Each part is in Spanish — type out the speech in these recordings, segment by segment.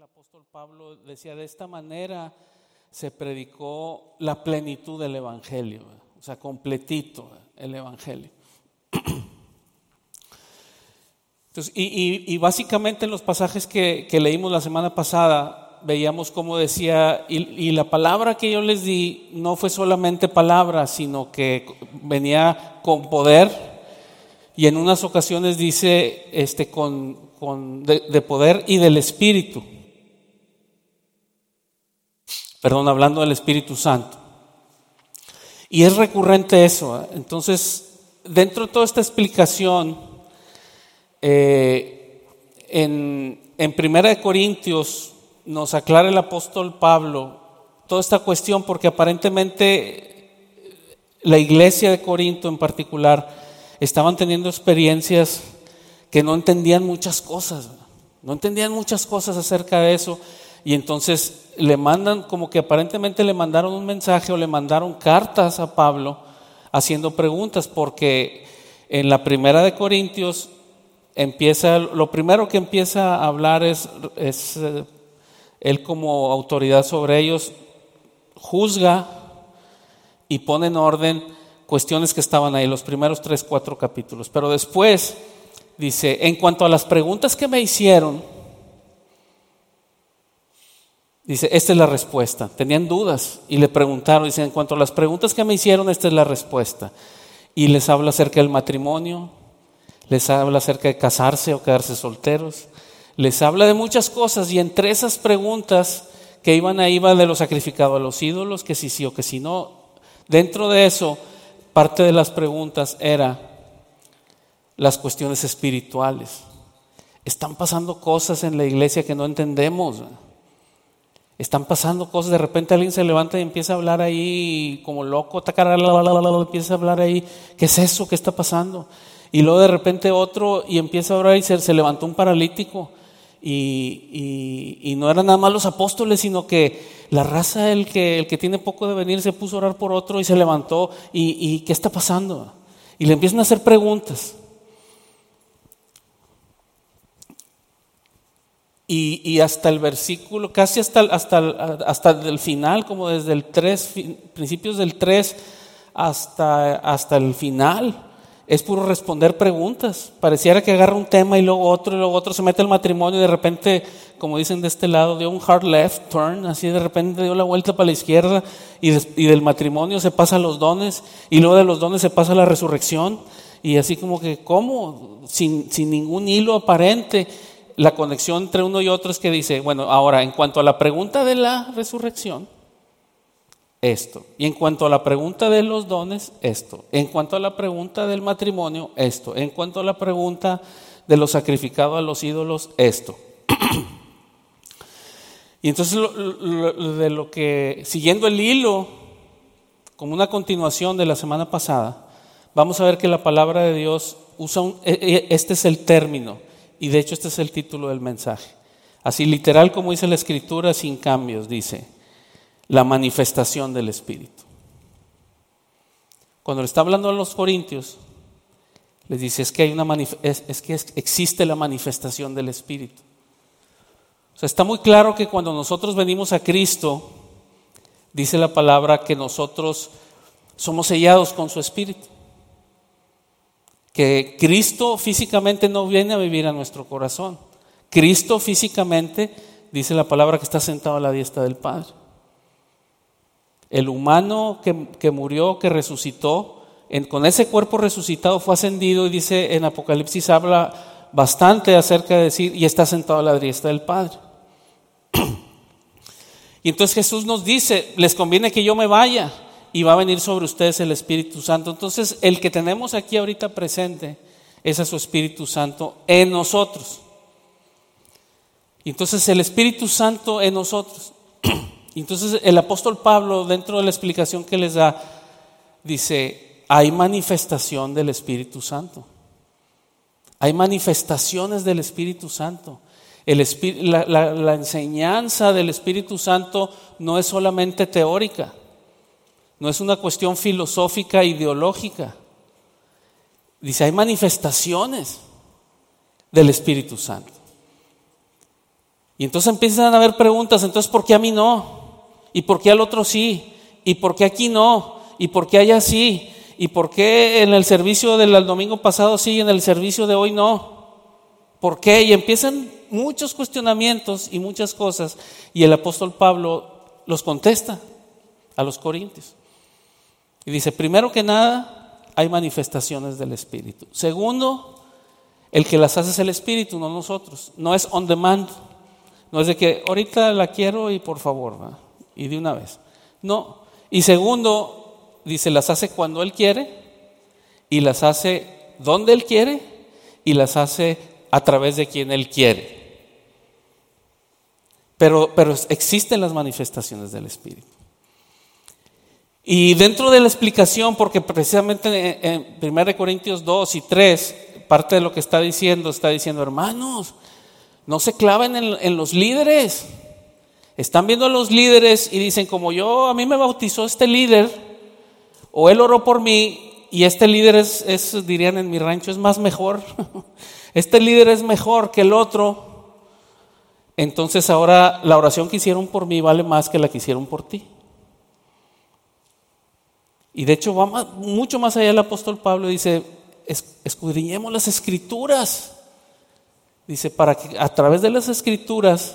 el apóstol Pablo decía, de esta manera se predicó la plenitud del evangelio, o sea, completito el evangelio. Entonces, y básicamente en los pasajes que leímos la semana pasada, veíamos cómo decía, y la palabra que yo les di no fue solamente palabra, sino que venía con poder, y en unas ocasiones dice de poder y del Espíritu. Perdón, hablando del Espíritu Santo. Y es recurrente eso. Entonces, dentro de toda esta explicación, en 1 Corintios nos aclara el apóstol Pablo toda esta cuestión, porque aparentemente la iglesia de Corinto en particular estaban teniendo experiencias que no entendían muchas cosas acerca de eso, y entonces le mandan, como que aparentemente le mandaron un mensaje o le mandaron cartas a Pablo haciendo preguntas, porque en la primera de Corintios lo primero que empieza a hablar es él como autoridad sobre ellos, juzga y pone en orden cuestiones que estaban ahí, los primeros 3-4 capítulos. Pero después dice, en cuanto a las preguntas que me hicieron, dice, esta es la respuesta. Tenían dudas y le preguntaron, dice, en cuanto a las preguntas que me hicieron, esta es la respuesta. Y les habla acerca del matrimonio, les habla acerca de casarse o quedarse solteros, les habla de muchas cosas, y entre esas preguntas que iba de lo sacrificado a los ídolos, que si sí o que si no. Dentro de eso, parte de las preguntas era las cuestiones espirituales. Están pasando cosas en la iglesia que no entendemos. Están pasando cosas, de repente alguien se levanta y empieza a hablar ahí como loco, empieza a hablar ahí, ¿qué es eso? ¿Qué está pasando? Y luego de repente otro y empieza a orar y se levantó un paralítico, y no eran nada más los apóstoles, sino que la raza, el que tiene poco de venir, se puso a orar por otro y se levantó, y ¿qué está pasando? Y le empiezan a hacer preguntas. Y hasta el versículo, casi hasta el final, como desde el 3, principios del 3 hasta el final, es puro responder preguntas. Pareciera que agarra un tema y luego otro, se mete al matrimonio y de repente, como dicen de este lado, dio un hard left turn, así de repente dio la vuelta para la izquierda, y del matrimonio se pasa a los dones, y luego de los dones se pasa a la resurrección, y así como que, ¿cómo? Sin ningún hilo aparente. La conexión entre uno y otro es que dice, bueno, ahora en cuanto a la pregunta de la resurrección, esto. Y en cuanto a la pregunta de los dones, esto. En cuanto a la pregunta del matrimonio, esto. En cuanto a la pregunta de lo sacrificado a los ídolos, esto. Y entonces de lo que, siguiendo el hilo, como una continuación de la semana pasada, vamos a ver que la palabra de Dios usa este es el término, y de hecho este es el título del mensaje. Así literal como dice la Escritura, sin cambios, dice: la manifestación del Espíritu. Cuando le está hablando a los corintios, les dice, existe la manifestación del Espíritu. O sea, está muy claro que cuando nosotros venimos a Cristo, dice la palabra que nosotros somos sellados con su Espíritu. Que Cristo físicamente no viene a vivir a nuestro corazón. Cristo físicamente, dice la palabra, que está sentado a la diestra del Padre. El humano que murió, que resucitó, con ese cuerpo resucitado fue ascendido, y dice en Apocalipsis, habla bastante acerca de decir, y está sentado a la diestra del Padre. Y entonces Jesús nos dice, les conviene que yo me vaya, y va a venir sobre ustedes el Espíritu Santo. Entonces el que tenemos aquí ahorita presente es a su Espíritu Santo en nosotros. Y entonces el Espíritu Santo en nosotros. Entonces el apóstol Pablo, dentro de la explicación que les da, dice, hay manifestación del Espíritu Santo. Hay manifestaciones del Espíritu Santo. La enseñanza del Espíritu Santo no es solamente teórica, no es una cuestión filosófica, ideológica. Dice, hay manifestaciones del Espíritu Santo. Y entonces empiezan a haber preguntas, entonces ¿por qué a mí no? ¿Y por qué al otro sí? ¿Y por qué aquí no? ¿Y por qué allá sí? ¿Y por qué en el servicio del domingo pasado sí y en el servicio de hoy no? ¿Por qué? Y empiezan muchos cuestionamientos y muchas cosas, y el apóstol Pablo los contesta a los corintios. Y dice, primero que nada, hay manifestaciones del Espíritu. Segundo, el que las hace es el Espíritu, no nosotros. No es on demand. No es de que ahorita la quiero y por favor, ¿verdad? Y de una vez. No. Y segundo, dice, las hace cuando Él quiere, y las hace donde Él quiere, y las hace a través de quien Él quiere. Pero existen las manifestaciones del Espíritu. Y dentro de la explicación, porque precisamente en 1 Corintios 2 y 3, parte de lo que está diciendo, hermanos, no se claven en los líderes. Están viendo a los líderes y dicen, como a mí me bautizó este líder, o él oró por mí, y este líder es dirían en mi rancho, es más mejor. Este líder es mejor que el otro. Entonces ahora la oración que hicieron por mí vale más que la que hicieron por ti. Y de hecho va mucho más allá el apóstol Pablo, dice, escudriñemos las escrituras. Dice, para que a través de las escrituras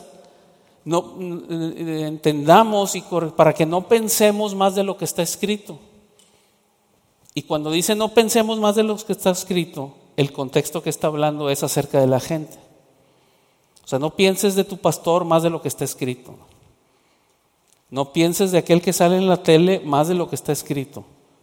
entendamos y para que no pensemos más de lo que está escrito. Y cuando dice no pensemos más de lo que está escrito, el contexto que está hablando es acerca de la gente. O sea, no pienses de tu pastor más de lo que está escrito. No pienses de aquel que sale en la tele más de lo que está escrito.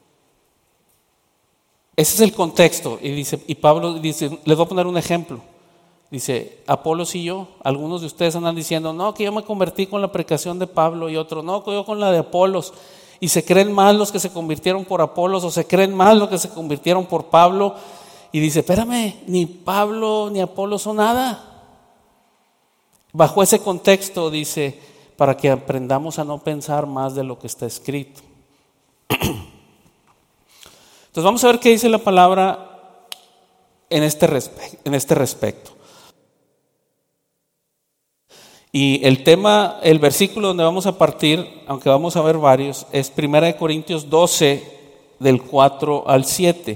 Ese es el contexto. Y Pablo dice, les voy a poner un ejemplo. Dice, Apolos y yo, algunos de ustedes andan diciendo, no, que yo me convertí con la predicación de Pablo, y otro, no, que yo con la de Apolos. Y se creen más los que se convirtieron por Apolos, o se creen más los que se convirtieron por Pablo. Y dice, espérame, ni Pablo ni Apolos son nada. Bajo ese contexto dice, para que aprendamos a no pensar más de lo que está escrito. Entonces vamos a ver qué dice la palabra en este respecto. Y el versículo donde vamos a partir, aunque vamos a ver varios, es 1 Corintios 12, del 4 al 7.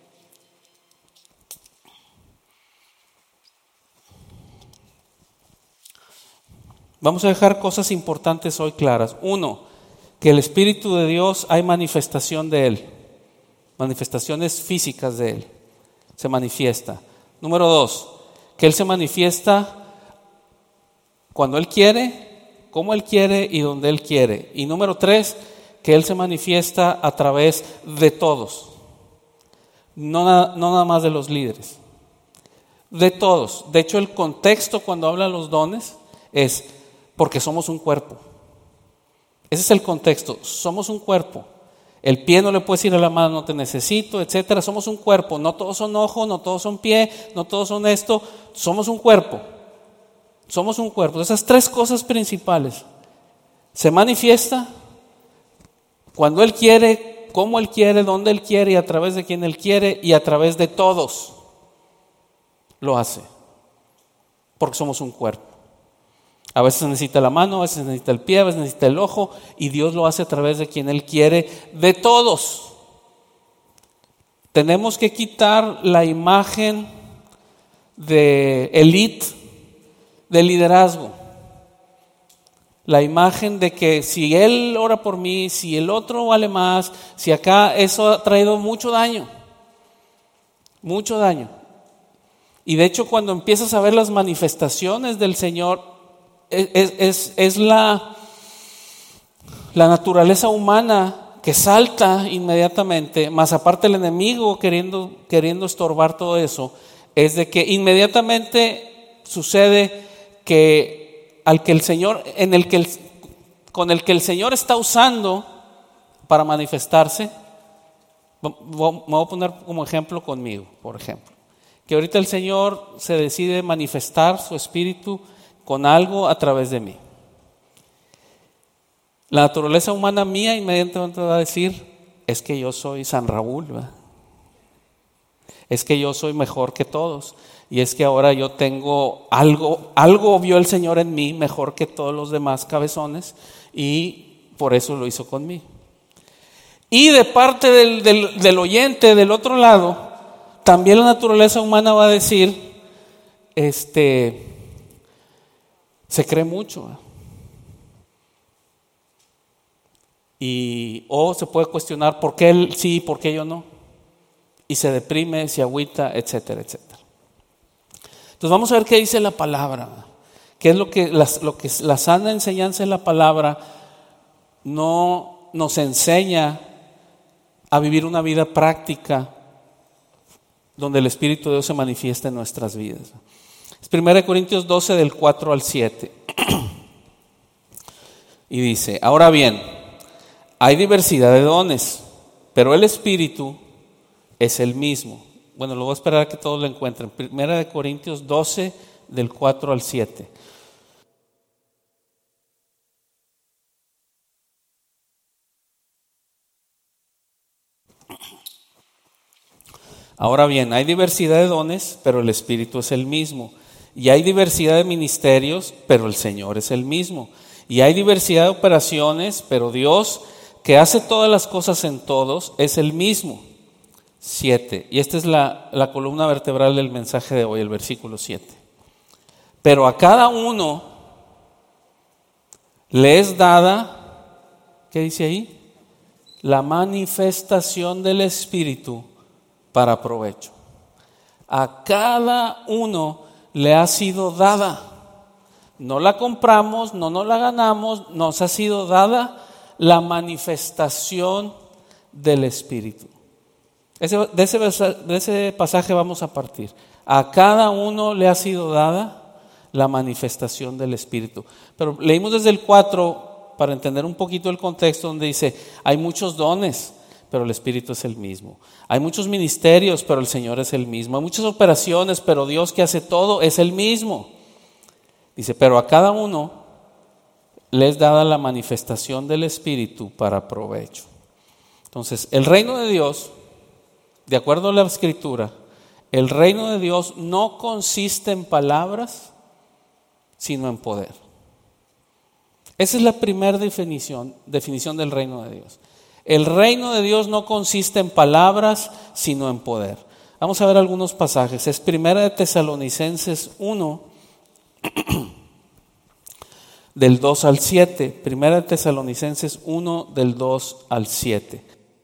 Vamos a dejar cosas importantes hoy claras. Uno, que el Espíritu de Dios hay manifestación de Él. Manifestaciones físicas de Él. Se manifiesta. Número 2, que Él se manifiesta cuando Él quiere, como Él quiere y donde Él quiere. Y número 3, que Él se manifiesta a través de todos. No nada más de los líderes. De todos. De hecho, el contexto cuando habla de los dones es porque somos un cuerpo. Ese es el contexto. Somos un cuerpo. El pie no le puede decir a la mano, no te necesito, etcétera. Somos un cuerpo. No todos son ojo, no todos son pie, no todos son esto. Somos un cuerpo. Somos un cuerpo. Esas tres cosas principales. Se manifiesta cuando Él quiere, como Él quiere, donde Él quiere y a través de quien Él quiere y a través de todos lo hace. Porque somos un cuerpo. A veces necesita la mano, a veces necesita el pie, a veces necesita el ojo, y Dios lo hace a través de quien Él quiere, de todos. Tenemos que quitar la imagen de élite, de liderazgo. La imagen de que si él ora por mí, si el otro vale más, si acá, eso ha traído mucho daño. Mucho daño. Y de hecho, cuando empiezas a ver las manifestaciones del Señor, es la naturaleza humana que salta inmediatamente, más aparte el enemigo queriendo estorbar todo eso, es de que inmediatamente sucede que con el que el Señor está usando para manifestarse, me voy a poner como ejemplo conmigo, por ejemplo, que ahorita el Señor se decide manifestar su espíritu con algo a través de mí. La naturaleza humana mía inmediatamente va a decir, es que yo soy San Raúl, ¿verdad? Es que yo soy mejor que todos, Y es que ahora yo tengo algo vio el Señor en mí mejor que todos los demás cabezones, y por eso lo hizo conmigo. Y de parte del oyente, del otro lado, también la naturaleza humana va a decir, se cree mucho. O se puede cuestionar por qué él sí y por qué yo no. Y se deprime, se agüita, etcétera, etcétera. Entonces vamos a ver qué dice la palabra. ¿Qué es lo que la sana enseñanza de la palabra no nos enseña a vivir una vida práctica donde el Espíritu de Dios se manifiesta en nuestras vidas? Es 1 Corintios 12 del 4 al 7. Y dice, ahora bien, hay diversidad de dones, pero el Espíritu es el mismo. Bueno, lo voy a esperar a que todos lo encuentren. 1 Corintios 12 del 4 al 7. Ahora bien, hay diversidad de dones, pero el Espíritu es el mismo. Y hay diversidad de ministerios, pero el Señor es el mismo. Y hay diversidad de operaciones, pero Dios, que hace todas las cosas en todos, es el mismo. 7. Y esta es la columna vertebral del mensaje de hoy, el versículo 7. Pero a cada uno le es dada, ¿qué dice ahí? La manifestación del Espíritu para provecho. A cada uno le ha sido dada. No la compramos, no nos la ganamos, nos ha sido dada la manifestación del Espíritu. De ese pasaje vamos a partir. A cada uno le ha sido dada la manifestación del Espíritu. Pero leímos desde el 4 para entender un poquito el contexto, donde dice, hay muchos dones, pero el Espíritu es el mismo. Hay muchos ministerios, pero el Señor es el mismo. Hay muchas operaciones, pero Dios que hace todo es el mismo. Dice, pero a cada uno le es dada la manifestación del Espíritu para provecho. Entonces, el reino de Dios, de acuerdo a la Escritura, el reino de Dios no consiste en palabras, sino en poder. Esa es la primera definición del reino de Dios. El reino de Dios no consiste en palabras, sino en poder. Vamos a ver algunos pasajes. Es 1 Tesalonicenses 1, del 2 al 7. 1 Tesalonicenses 1, del 2 al 7.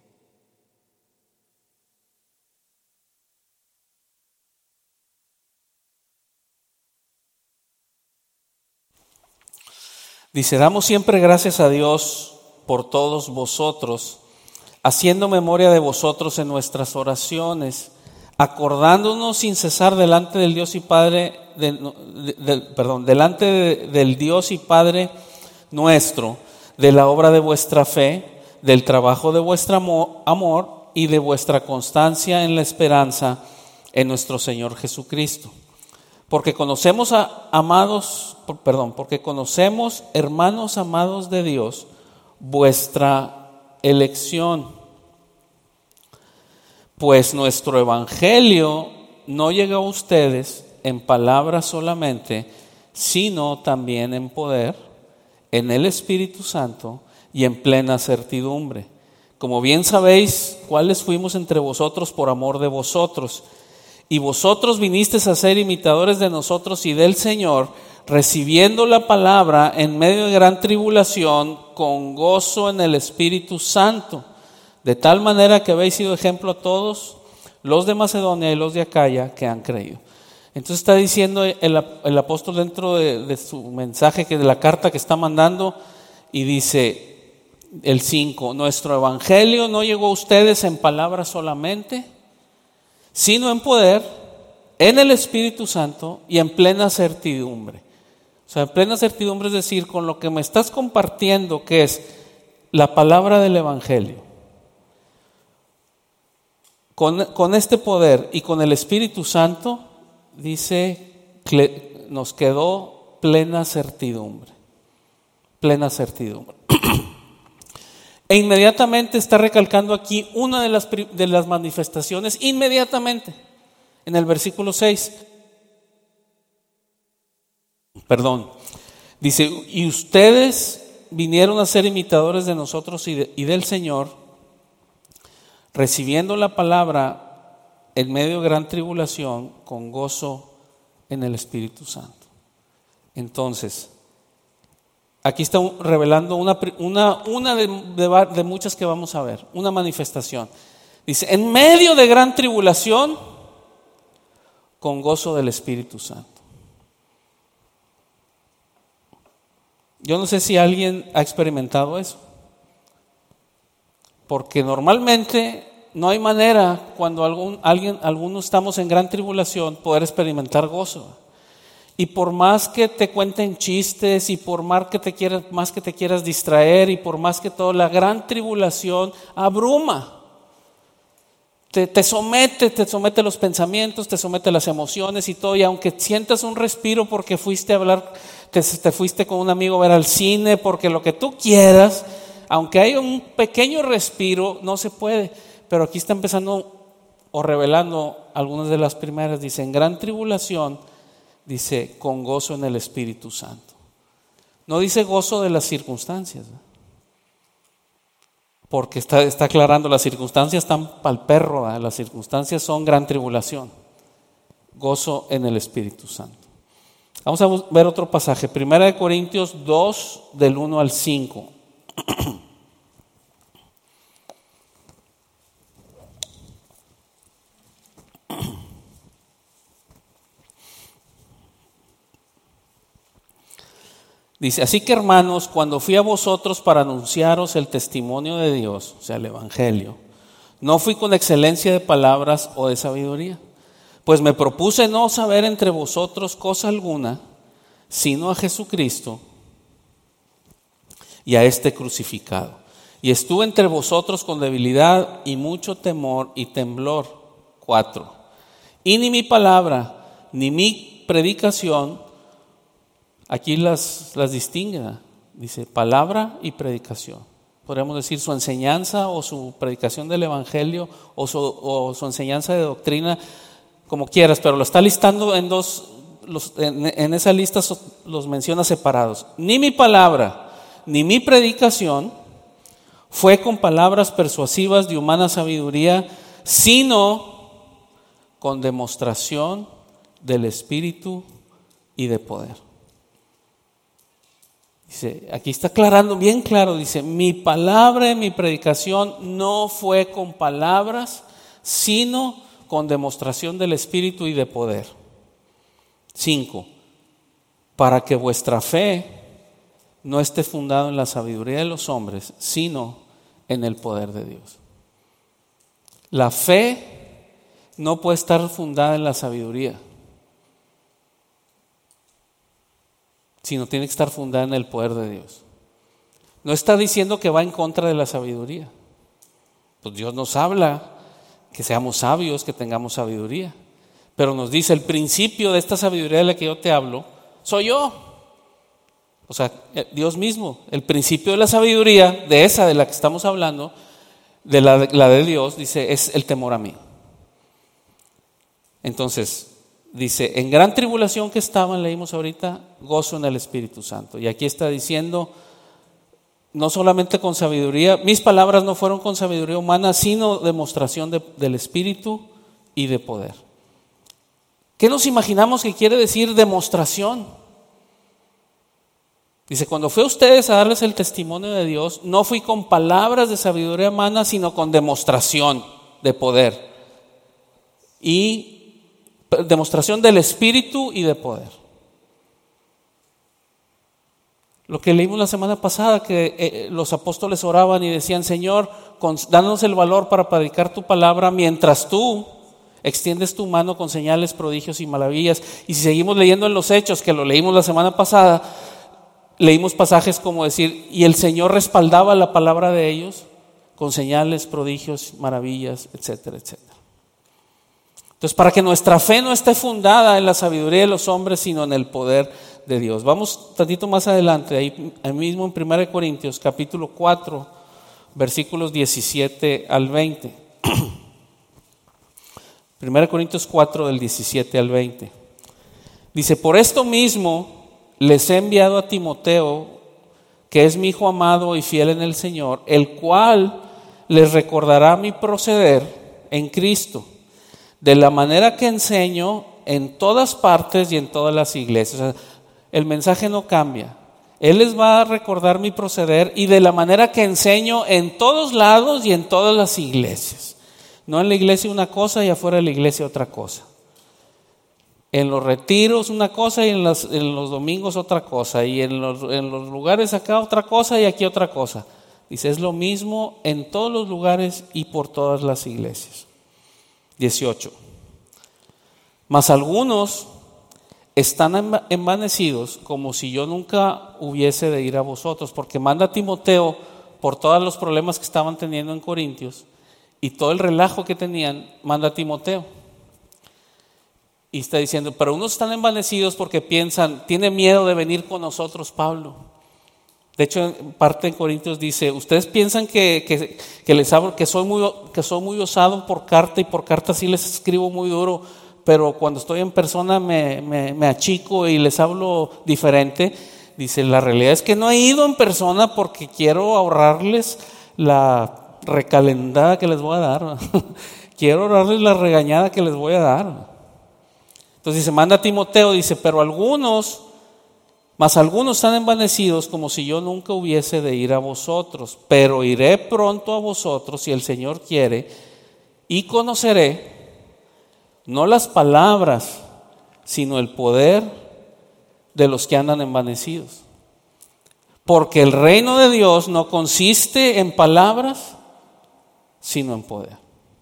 Dice, damos siempre gracias a Dios por todos vosotros, haciendo memoria de vosotros en nuestras oraciones, acordándonos sin cesar delante del Dios y Padre, delante del Dios y Padre nuestro, de la obra de vuestra fe, del trabajo de vuestro amor y de vuestra constancia en la esperanza en nuestro Señor Jesucristo. Porque conocemos, hermanos amados de Dios, vuestra elección. Pues nuestro evangelio no llegó a ustedes en palabras solamente, sino también en poder, en el Espíritu Santo y en plena certidumbre. Como bien sabéis, cuáles fuimos entre vosotros por amor de vosotros. Y vosotros vinisteis a ser imitadores de nosotros y del Señor, recibiendo la palabra en medio de gran tribulación, con gozo en el Espíritu Santo, de tal manera que habéis sido ejemplo a todos los de Macedonia y los de Acaya que han creído. Entonces está diciendo el apóstol dentro de su mensaje, que de la carta que está mandando, y dice el 5, nuestro evangelio no llegó a ustedes en palabras solamente, sino en poder, en el Espíritu Santo y en plena certidumbre. O sea, en plena certidumbre es decir, con lo que me estás compartiendo, que es la palabra del evangelio, con este poder y con el Espíritu Santo, dice, nos quedó plena certidumbre. Plena certidumbre. E inmediatamente está recalcando aquí una de las manifestaciones, inmediatamente, en el versículo 6. Perdón. Dice, y ustedes vinieron a ser imitadores de nosotros y del Señor, recibiendo la palabra en medio de gran tribulación, con gozo en el Espíritu Santo. Entonces, aquí está revelando una de muchas que vamos a ver, una manifestación. Dice, en medio de gran tribulación, con gozo del Espíritu Santo. Yo no sé si alguien ha experimentado eso, porque normalmente no hay manera cuando algunos estamos en gran tribulación poder experimentar gozo. Y por más que te cuenten chistes y por más que te quieras distraer y por más que todo, la gran tribulación abruma. Te somete los pensamientos, te somete las emociones y todo. Y aunque sientas un respiro porque fuiste a hablar, te fuiste con un amigo a ver al cine, porque lo que tú quieras, aunque haya un pequeño respiro, no se puede. Pero aquí está empezando o revelando algunas de las primeras. Dice, en gran tribulación, dice, con gozo en el Espíritu Santo. No dice gozo de las circunstancias, ¿no? Porque está aclarando, las circunstancias están para el perro, ¿eh? Las circunstancias son gran tribulación. Gozo en el Espíritu Santo. Vamos a ver otro pasaje, 1 Corintios 2, del 1 al 5. Dice, así que hermanos, cuando fui a vosotros para anunciaros el testimonio de Dios, o sea, el Evangelio, no fui con excelencia de palabras o de sabiduría, pues me propuse no saber entre vosotros cosa alguna, sino a Jesucristo y a este crucificado. Y estuve entre vosotros con debilidad y mucho temor y temblor. 4. Y ni mi palabra, ni mi predicación, aquí las distingue, ¿no? Dice palabra y predicación. Podríamos decir su enseñanza o su predicación del Evangelio o su enseñanza de doctrina, como quieras, pero lo está listando en dos, en esa lista los menciona separados. Ni mi palabra, ni mi predicación fue con palabras persuasivas de humana sabiduría, sino con demostración del Espíritu y de poder. Dice, aquí está aclarando bien claro, dice, mi palabra y mi predicación no fue con palabras, sino con demostración del Espíritu y de poder. 5. Para que vuestra fe no esté fundada en la sabiduría de los hombres, sino en el poder de Dios. La fe no puede estar fundada en la sabiduría, sino tiene que estar fundada en el poder de Dios. No está diciendo que va en contra de la sabiduría. Pues Dios nos habla que seamos sabios, que tengamos sabiduría. Pero nos dice, el principio de esta sabiduría de la que yo te hablo, soy yo. O sea, Dios mismo. El principio de la sabiduría, de esa de la que estamos hablando, de la de Dios, dice, es el temor a mí. Entonces, dice, en gran tribulación que estaban, leímos ahorita, gozo en el Espíritu Santo. Y aquí está diciendo, no solamente con sabiduría, mis palabras no fueron con sabiduría humana, sino demostración del Espíritu y de poder. ¿Qué nos imaginamos que quiere decir demostración? Dice, cuando fui a ustedes a darles el testimonio de Dios, no fui con palabras de sabiduría humana, sino con demostración de poder. Y demostración del Espíritu y de poder. Lo que leímos la semana pasada, que los apóstoles oraban y decían, Señor, danos el valor para predicar tu palabra mientras tú extiendes tu mano con señales, prodigios y maravillas. Y si seguimos leyendo en los Hechos, que lo leímos la semana pasada, leímos pasajes como decir, y el Señor respaldaba la palabra de ellos con señales, prodigios, maravillas, etcétera, etcétera. Entonces, para que nuestra fe no esté fundada en la sabiduría de los hombres, sino en el poder de Dios. Vamos tantito más adelante, ahí mismo en 1 Corintios, capítulo 4, versículos 17 al 20. 1 Corintios 4, del 17 al 20. Dice, por esto mismo les he enviado a Timoteo, que es mi hijo amado y fiel en el Señor, el cual les recordará mi proceder en Cristo, de la manera que enseño en todas partes y en todas las iglesias. O sea, el mensaje no cambia. Él les va a recordar mi proceder y de la manera que enseño en todos lados y en todas las iglesias. No en la iglesia una cosa y afuera de la iglesia otra cosa. En los retiros una cosa y en los domingos otra cosa. Y en los lugares acá otra cosa y aquí otra cosa. Dice, es lo mismo en todos los lugares y por todas las iglesias. 18. Mas algunos están envanecidos como si yo nunca hubiese de ir a vosotros, porque manda a Timoteo por todos los problemas que estaban teniendo en Corintios y todo el relajo que tenían, manda a Timoteo. Y está diciendo, pero unos están envanecidos porque piensan, tiene miedo de venir con nosotros Pablo. De hecho, en parte en Corintios dice, ustedes piensan que les hablo, que soy muy osado por carta, y por carta sí les escribo muy duro, pero cuando estoy en persona me achico y les hablo diferente. Dice, la realidad es que no he ido en persona porque quiero ahorrarles la recalendada que les voy a dar. Quiero ahorrarles la regañada que les voy a dar. Entonces dice, manda a Timoteo, dice, pero algunos están envanecidos como si yo nunca hubiese de ir a vosotros, pero iré pronto a vosotros si el Señor quiere, y conoceré no las palabras, sino el poder de los que andan envanecidos. Porque el reino de Dios no consiste en palabras, sino en poder.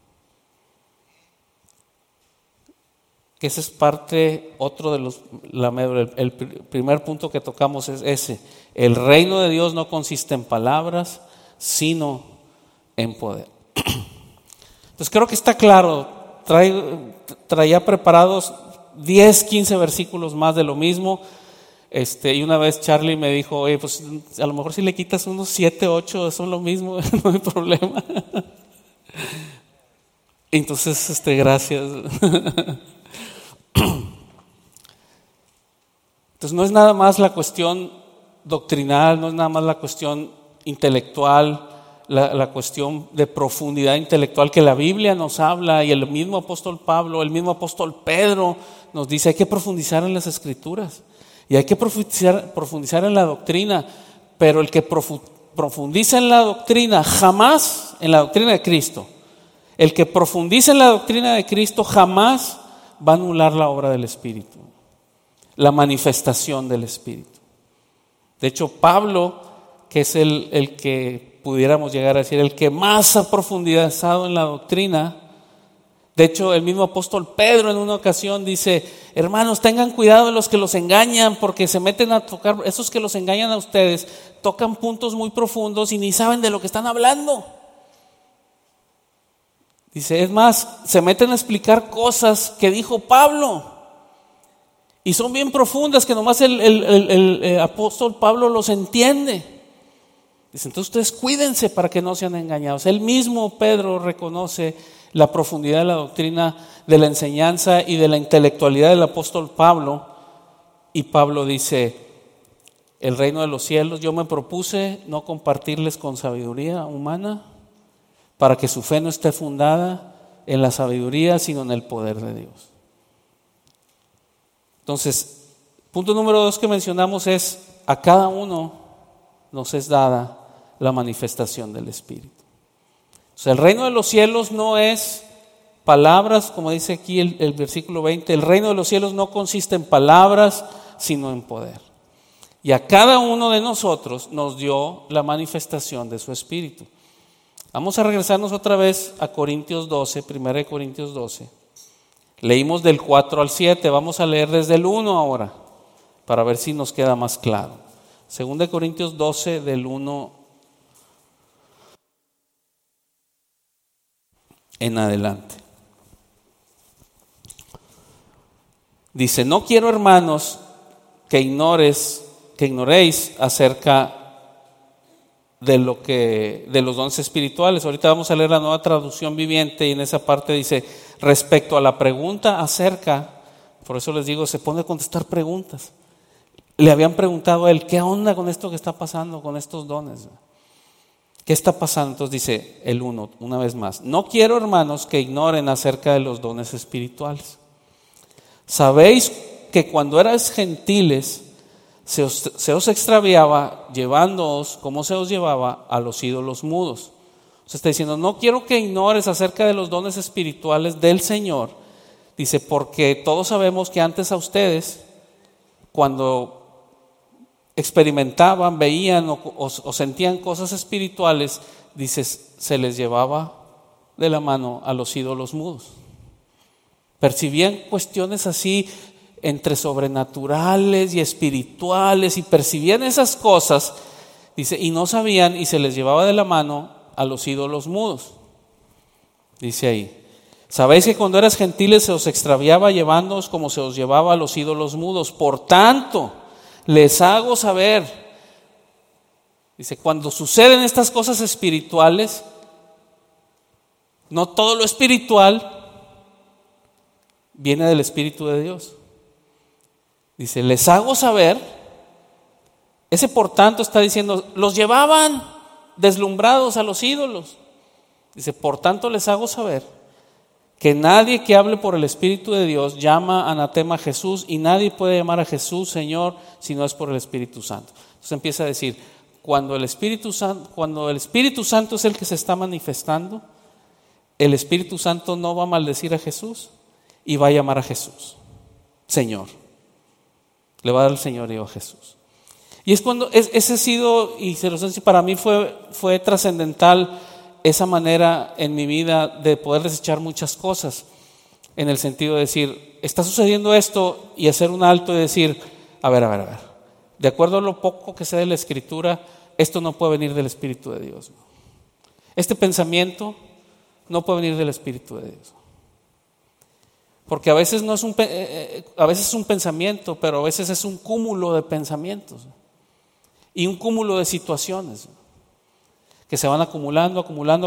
Que ese es otro de el primer punto que tocamos es ese. El reino de Dios no consiste en palabras, sino en poder. Entonces creo que está claro. Traía preparados 10, 15 versículos más de lo mismo. Y una vez Charlie me dijo, oye, pues a lo mejor si le quitas unos 7, 8, son lo mismo, no hay problema. Entonces, gracias. Entonces no es nada más la cuestión doctrinal, no es nada más la cuestión intelectual, la cuestión de profundidad intelectual que la Biblia nos habla, y el mismo apóstol Pablo, el mismo apóstol Pedro nos dice, hay que profundizar en las Escrituras y hay que profundizar en la doctrina, pero el que profundiza en la doctrina jamás, en la doctrina de Cristo, el que profundiza en la doctrina de Cristo jamás va a anular la obra del Espíritu, la manifestación del Espíritu. De hecho, Pablo, que es el que pudiéramos llegar a decir, el que más ha profundizado en la doctrina. De hecho, el mismo apóstol Pedro en una ocasión dice, hermanos, tengan cuidado de los que los engañan, porque se meten a tocar, esos que los engañan a ustedes, tocan puntos muy profundos y ni saben de lo que están hablando. Dice, es más, se meten a explicar cosas que dijo Pablo y son bien profundas que nomás el apóstol Pablo los entiende. Dice, entonces ustedes cuídense para que no sean engañados. El mismo Pedro reconoce la profundidad de la doctrina, de la enseñanza y de la intelectualidad del apóstol Pablo. Y Pablo dice, el reino de los cielos, yo me propuse no compartirles con sabiduría humana, para que su fe no esté fundada en la sabiduría, sino en el poder de Dios. Entonces, punto número 2 que mencionamos es, a cada uno nos es dada la manifestación del Espíritu. O sea, el reino de los cielos no es palabras, como dice aquí el versículo 20, el reino de los cielos no consiste en palabras, sino en poder. Y a cada uno de nosotros nos dio la manifestación de su Espíritu. Vamos a regresarnos otra vez a Corintios 12, 1 Corintios 12. Leímos del 4 al 7, vamos a leer desde el 1 ahora, para ver si nos queda más claro. 2 Corintios 12, del 1 en adelante. Dice, no quiero, hermanos, que ignoréis acerca de los dones espirituales. Ahorita vamos a leer la Nueva Traducción Viviente y en esa parte dice, respecto a la pregunta acerca, por eso les digo, se pone a contestar preguntas. le habían preguntado a él, ¿qué onda con esto que está pasando, con estos dones? ¿Qué está pasando? Entonces dice el 1, una vez más: no quiero, hermanos, que ignoren acerca de los dones espirituales. Sabéis que cuando erais gentiles se os extraviaba, llevándoos como se os llevaba a los ídolos mudos. Se está diciendo, no quiero que ignores acerca de los dones espirituales del Señor. Dice, porque todos sabemos que antes a ustedes, cuando experimentaban, veían o sentían cosas espirituales, dice, se les llevaba de la mano a los ídolos mudos. Percibían cuestiones así entre sobrenaturales y espirituales, y percibían esas cosas, dice, y no sabían, y se les llevaba de la mano a los ídolos mudos. Dice ahí, sabéis que cuando eras gentiles se os extraviaba llevándoos como se os llevaba a los ídolos mudos. Por tanto, les hago saber, dice, cuando suceden estas cosas espirituales, no todo lo espiritual viene del Espíritu de Dios. Dice, les hago saber, ese por tanto está diciendo, los llevaban deslumbrados a los ídolos. Dice, por tanto les hago saber que nadie que hable por el Espíritu de Dios llama anatema a Jesús, y nadie puede llamar a Jesús Señor si no es por el Espíritu Santo. Entonces empieza a decir, cuando el Espíritu Santo es el que se está manifestando, el Espíritu Santo no va a maldecir a Jesús y va a llamar a Jesús Señor. Le va a dar el señorío a Jesús. Y es cuando, ese ha sido, y se los decía, para mí fue trascendental esa manera en mi vida de poder desechar muchas cosas, en el sentido de decir, está sucediendo esto, y hacer un alto y decir, a ver, de acuerdo a lo poco que sé de la Escritura, esto no puede venir del Espíritu de Dios. Este pensamiento no puede venir del Espíritu de Dios. Porque a veces a veces es un pensamiento, pero a veces es un cúmulo de pensamientos y un cúmulo de situaciones que se van acumulando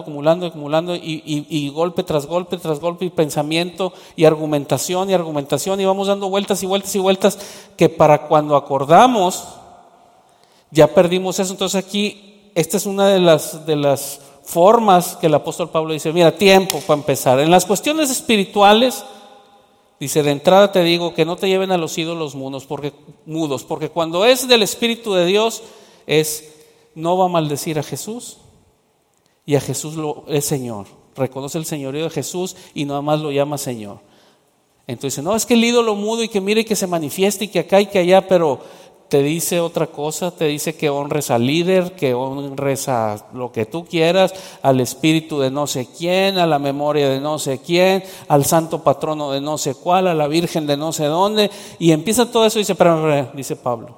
y golpe tras golpe y pensamiento y argumentación y vamos dando vueltas y vueltas, que para cuando acordamos ya perdimos eso. Entonces aquí esta es una de las formas que el apóstol Pablo dice, mira, tiempo para empezar. En las cuestiones espirituales, dice, de entrada te digo que no te lleven a los ídolos mudos, porque cuando es del Espíritu de Dios, no va a maldecir a Jesús, y a Jesús es Señor. Reconoce el señorío de Jesús y nada más lo llama Señor. Entonces, no, es que el ídolo mudo y que mire que se manifieste y que acá y que allá, pero te dice otra cosa, te dice que honres al líder, que honres a lo que tú quieras, al espíritu de no sé quién, a la memoria de no sé quién, al santo patrono de no sé cuál, a la virgen de no sé dónde, y empieza todo eso y dice, pero, dice Pablo,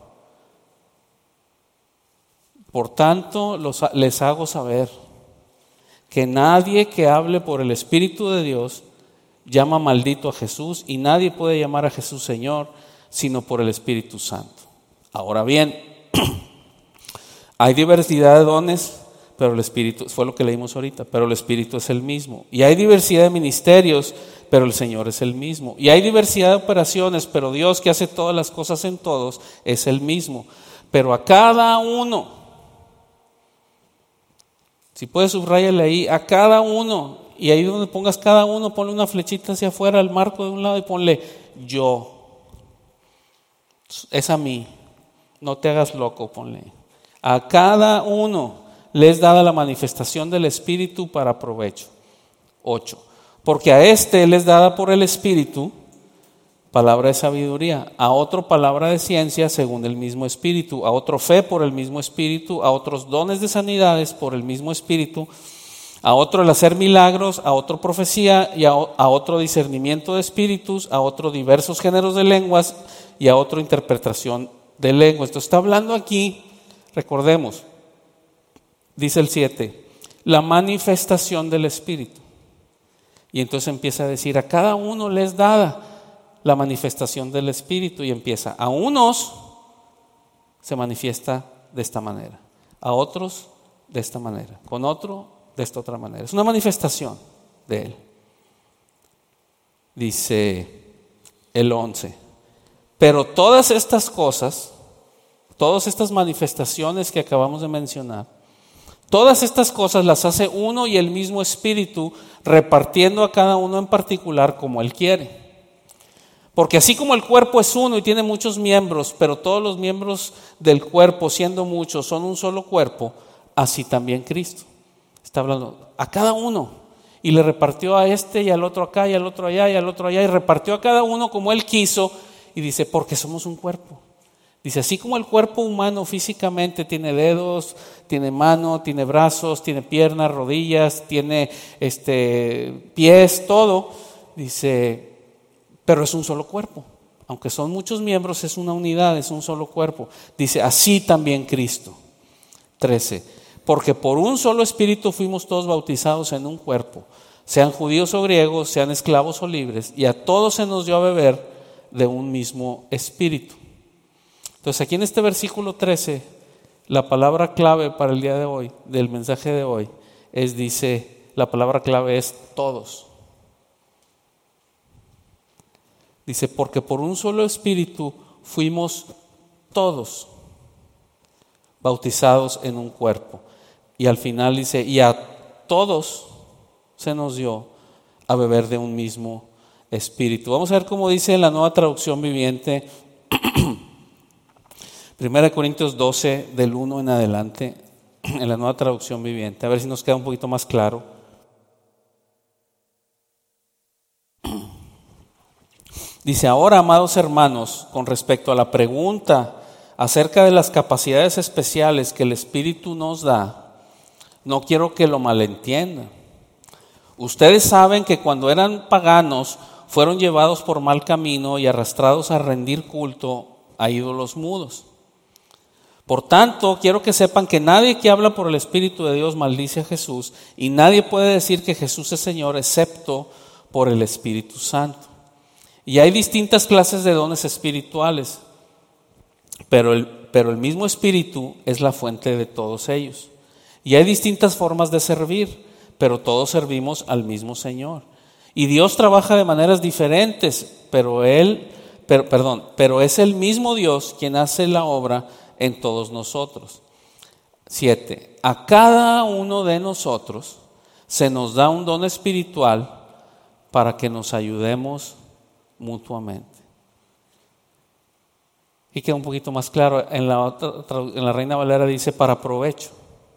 por tanto les hago saber que nadie que hable por el Espíritu de Dios llama maldito a Jesús, y nadie puede llamar a Jesús Señor sino por el Espíritu Santo. Ahora bien, hay diversidad de dones, pero el Espíritu, fue lo que leímos ahorita, pero el Espíritu es el mismo. Y hay diversidad de ministerios, pero el Señor es el mismo. Y hay diversidad de operaciones, pero Dios, que hace todas las cosas en todos, es el mismo. Pero a cada uno, si puedes subrayarle ahí, a cada uno, y ahí donde pongas cada uno, ponle una flechita hacia afuera al marco de un lado y ponle yo. Es a mí. No te hagas loco, ponle. A cada uno le es dada la manifestación del Espíritu para provecho. 8. Porque a este le es dada por el Espíritu palabra de sabiduría, a otro palabra de ciencia según el mismo Espíritu, a otro fe por el mismo Espíritu, a otros dones de sanidades por el mismo Espíritu, a otro el hacer milagros, a otro profecía, y a otro discernimiento de espíritus, a otro diversos géneros de lenguas, y a otro interpretación de lenguas. Entonces está hablando aquí, recordemos, dice el 7, la manifestación del Espíritu. Y entonces empieza a decir, a cada uno le es dada la manifestación del Espíritu, y empieza, a unos se manifiesta de esta manera, a otros de esta manera, con otro de esta otra manera. Es una manifestación de Él. Dice el 11, pero todas estas cosas Todas estas manifestaciones que acabamos de mencionar, todas estas cosas las hace uno y el mismo Espíritu, repartiendo a cada uno en particular como Él quiere. Porque así como el cuerpo es uno y tiene muchos miembros, pero todos los miembros del cuerpo, siendo muchos, son un solo cuerpo, así también Cristo. Está hablando a cada uno y le repartió a este y al otro acá y al otro allá y al otro allá y repartió a cada uno como Él quiso, y dice, porque somos un cuerpo. Dice, así como el cuerpo humano físicamente tiene dedos, tiene mano, tiene brazos, tiene piernas, rodillas, tiene pies, todo, dice, pero es un solo cuerpo. Aunque son muchos miembros, es una unidad, es un solo cuerpo. Dice, así también Cristo. 13. Porque por un solo Espíritu fuimos todos bautizados en un cuerpo, sean judíos o griegos, sean esclavos o libres, y a todos se nos dio a beber de un mismo Espíritu. Entonces aquí en este versículo 13, la palabra clave para el día de hoy, del mensaje de hoy, la palabra clave es todos. Dice, porque por un solo Espíritu fuimos todos bautizados en un cuerpo. Y al final dice, y a todos se nos dio a beber de un mismo Espíritu. Vamos a ver cómo dice en la Nueva Traducción Viviente, 1 Corintios 12, del 1 en adelante, en la Nueva Traducción Viviente. A ver si nos queda un poquito más claro. Dice, ahora, amados hermanos, con respecto a la pregunta acerca de las capacidades especiales que el Espíritu nos da, no quiero que lo malentiendan. Ustedes saben que cuando eran paganos fueron llevados por mal camino y arrastrados a rendir culto a ídolos mudos. Por tanto, quiero que sepan que nadie que habla por el Espíritu de Dios maldice a Jesús, y nadie puede decir que Jesús es Señor excepto por el Espíritu Santo. Y hay distintas clases de dones espirituales, pero el mismo Espíritu es la fuente de todos ellos. Y hay distintas formas de servir, pero todos servimos al mismo Señor. Y Dios trabaja de maneras diferentes, pero es el mismo Dios quien hace la obra en todos nosotros. 7. A cada uno de nosotros se nos da un don espiritual para que nos ayudemos mutuamente. Y queda un poquito más claro, en la Reina Valera dice para provecho.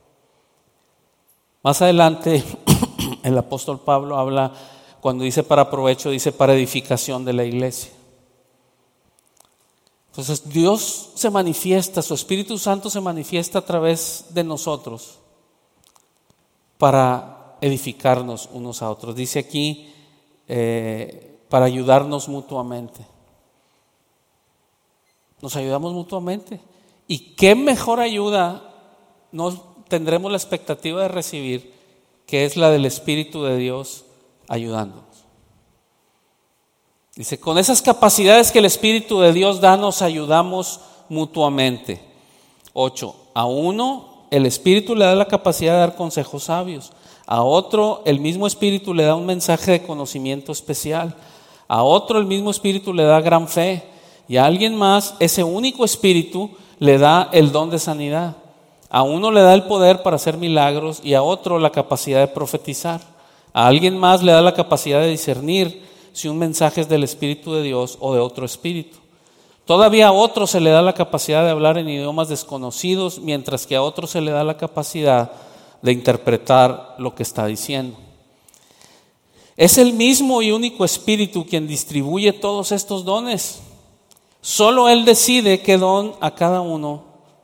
Más adelante el apóstol Pablo habla, cuando dice para provecho, dice para edificación de la iglesia. Entonces Dios se manifiesta, su Espíritu Santo se manifiesta a través de nosotros para edificarnos unos a otros. Dice aquí para ayudarnos mutuamente. Nos ayudamos mutuamente. ¿Y qué mejor ayuda nos tendremos la expectativa de recibir, que es la del Espíritu de Dios ayudándonos? Dice, con esas capacidades que el Espíritu de Dios da, nos ayudamos mutuamente. 8. A uno el Espíritu le da la capacidad de dar consejos sabios. A otro el mismo Espíritu le da un mensaje de conocimiento especial. A otro el mismo Espíritu le da gran fe. Y a alguien más ese único Espíritu le da el don de sanidad. A uno le da el poder para hacer milagros y a otro la capacidad de profetizar. A alguien más le da la capacidad de discernir si un mensaje es del Espíritu de Dios o de otro espíritu. Todavía a otro se le da la capacidad de hablar en idiomas desconocidos, mientras que a otro se le da la capacidad de interpretar lo que está diciendo. Es el mismo y único Espíritu quien distribuye todos estos dones. Solo Él decide qué don cada uno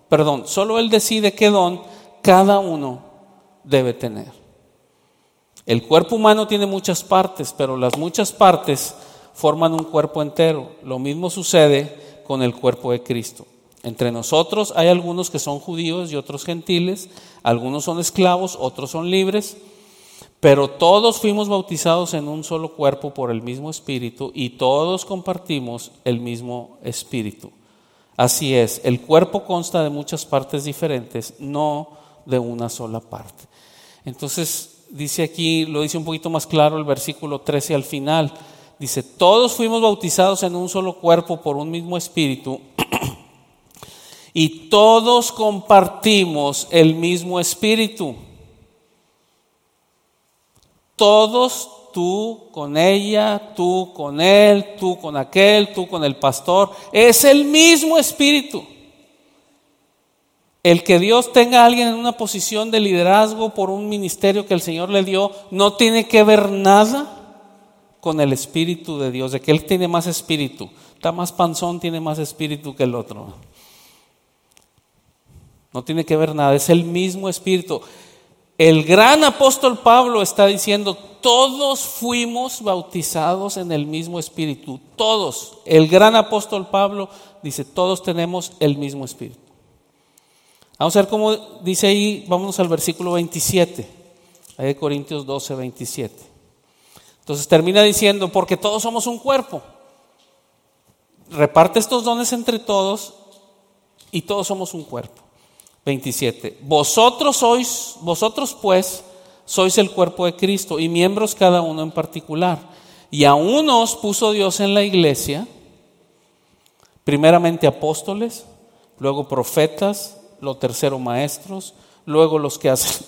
debe tener. El cuerpo humano tiene muchas partes, pero las muchas partes forman un cuerpo entero. Lo mismo sucede con el cuerpo de Cristo. Entre nosotros hay algunos que son judíos y otros gentiles, algunos son esclavos, otros son libres, pero todos fuimos bautizados en un solo cuerpo por el mismo Espíritu y todos compartimos el mismo Espíritu. Así es, el cuerpo consta de muchas partes diferentes, no de una sola parte. Entonces, dice aquí, lo dice un poquito más claro el versículo 13 al final. Dice, todos fuimos bautizados en un solo cuerpo por un mismo Espíritu y todos compartimos el mismo espíritu. Todos, tú con ella, tú con él, tú con aquel, tú con el pastor, es el mismo espíritu. El que Dios tenga a alguien en una posición de liderazgo por un ministerio que el Señor le dio, no tiene que ver nada con el Espíritu de Dios, de que Él tiene más espíritu. Está más panzón, tiene más espíritu que el otro. No tiene que ver nada, es el mismo espíritu. El gran apóstol Pablo está diciendo, todos fuimos bautizados en el mismo espíritu, todos. El gran apóstol Pablo dice, todos tenemos el mismo espíritu. Vamos a ver cómo dice ahí, vámonos al versículo 27, ahí de Corintios 12, 27. Entonces termina diciendo, porque todos somos un cuerpo. Reparte estos dones entre todos y todos somos un cuerpo. 27. Vosotros pues, sois el cuerpo de Cristo y miembros cada uno en particular. Y a unos puso Dios en la iglesia, primeramente apóstoles, luego profetas, lo tercero maestros, luego los que hacen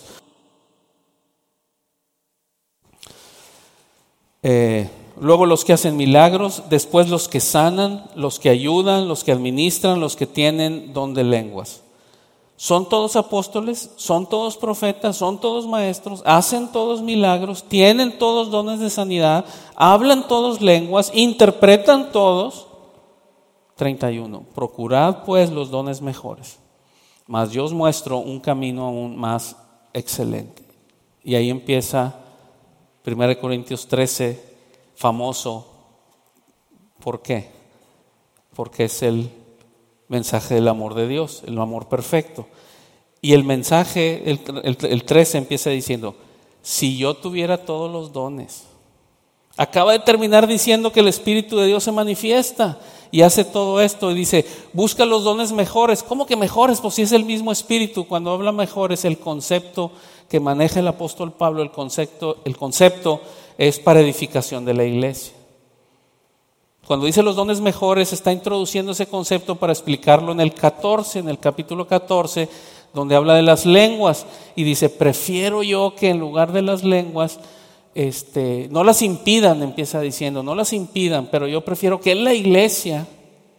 luego los que hacen milagros, después los que sanan, los que ayudan, los que administran, los que tienen don de lenguas. Son todos apóstoles, son todos profetas, son todos maestros, hacen todos milagros, tienen todos dones de sanidad, hablan todos lenguas, interpretan todos. 31. Procurad pues los dones mejores, mas yo os muestro un camino aún más excelente. Y ahí empieza 1 Corintios 13, famoso. ¿Por qué? Porque es el mensaje del amor de Dios, el amor perfecto. Y el mensaje, el 13 empieza diciendo, si yo tuviera todos los dones. Acaba de terminar diciendo que el Espíritu de Dios se manifiesta y hace todo esto y dice, busca los dones mejores. ¿Cómo que mejores? Pues si es el mismo Espíritu. Cuando habla mejores, el concepto que maneja el apóstol Pablo, el concepto es para edificación de la iglesia. Cuando dice los dones mejores, está introduciendo ese concepto para explicarlo en el capítulo 14, donde habla de las lenguas y dice, prefiero yo que en lugar de las lenguas, no las impidan, empieza diciendo, no las impidan, pero yo prefiero que en la iglesia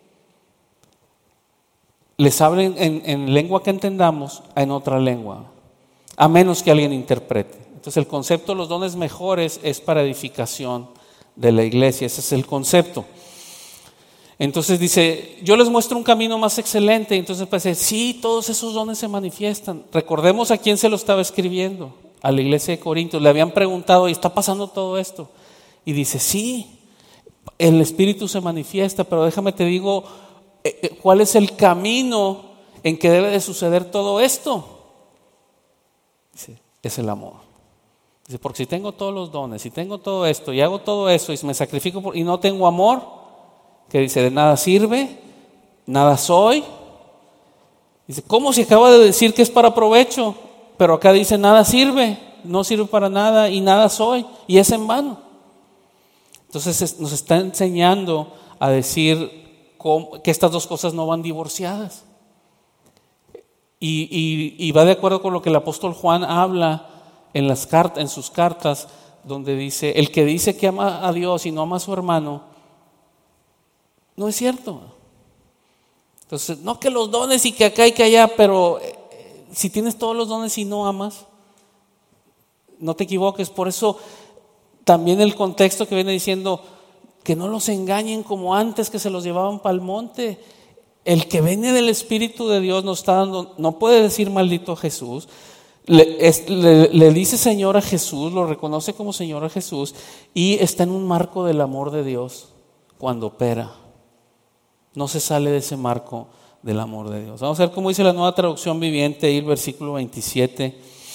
les hablen en lengua que entendamos, en otra lengua, a menos que alguien interprete. Entonces el concepto de los dones mejores es para edificación de la iglesia, ese es el concepto. Entonces dice, yo les muestro un camino más excelente. Entonces pues sí, todos esos dones se manifiestan. Recordemos a quién se lo estaba escribiendo, a la iglesia de Corintios. Le habían preguntado, ¿y está pasando todo esto? Y dice, sí, el Espíritu se manifiesta, pero déjame te digo, ¿cuál es el camino en que debe de suceder todo esto? Dice, es el amor. Dice, porque si tengo todos los dones, si tengo todo esto y hago todo eso y me sacrifico y no tengo amor, que dice, de nada sirve, nada soy. Dice, ¿cómo si acaba de decir que es para provecho? Pero acá dice, nada sirve, no sirve para nada y nada soy, y es en vano. Entonces nos está enseñando a decir que estas dos cosas no van divorciadas. Y va de acuerdo con lo que el apóstol Juan habla en sus cartas, donde dice, el que dice que ama a Dios y no ama a su hermano, no es cierto. Entonces, no que los dones y que acá y que allá, pero si tienes todos los dones y no amas, no te equivoques. Por eso también el contexto que viene diciendo que no los engañen como antes, que se los llevaban para el monte. El que viene del Espíritu de Dios nos está dando, no puede decir maldito a Jesús, le dice Señor a Jesús, lo reconoce como Señor a Jesús y está en un marco del amor de Dios cuando opera. No se sale de ese marco del amor de Dios. Vamos a ver cómo dice la Nueva Traducción Viviente, ahí el versículo 27.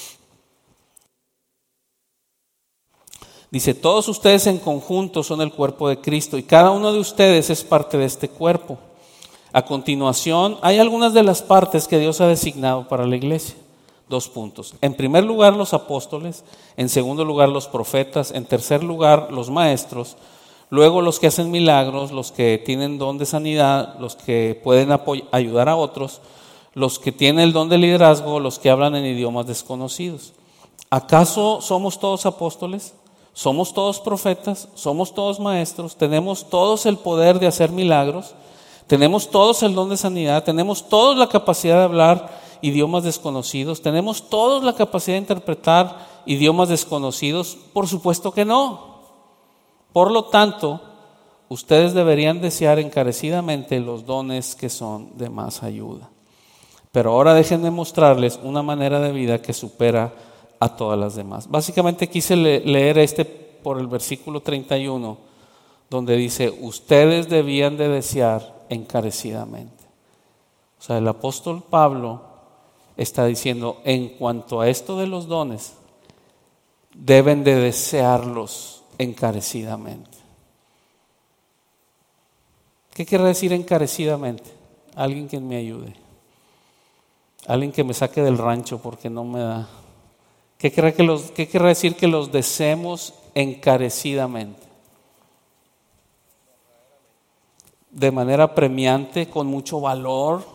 Dice, todos ustedes en conjunto son el cuerpo de Cristo y cada uno de ustedes es parte de este cuerpo. A continuación, hay algunas de las partes que Dios ha designado para la iglesia. 2 puntos. En primer lugar, los apóstoles. En segundo lugar, los profetas. En tercer lugar, los maestros. Luego los que hacen milagros, los que tienen don de sanidad, los que pueden ayudar a otros. los que tienen el don de liderazgo, los que hablan en idiomas desconocidos. ¿Acaso somos todos apóstoles? ¿Somos todos profetas? ¿Somos todos maestros? ¿Tenemos todos el poder de hacer milagros? ¿Tenemos todos el don de sanidad? ¿Tenemos todos la capacidad de hablar idiomas desconocidos? ¿Tenemos todos la capacidad de interpretar idiomas desconocidos? Por supuesto que no. Por lo tanto, ustedes deberían desear encarecidamente los dones que son de más ayuda. Pero ahora déjenme mostrarles una manera de vida que supera a todas las demás. Básicamente quise leer por el versículo 31, donde dice, ustedes debían de desear encarecidamente. O sea, el apóstol Pablo está diciendo, en cuanto a esto de los dones, deben de desearlos encarecidamente. ¿Qué quiere decir encarecidamente? Alguien que me ayude. Alguien que me saque del rancho porque no me da. ¿Qué quiere decir que los deseemos encarecidamente? De manera premiante, con mucho valor,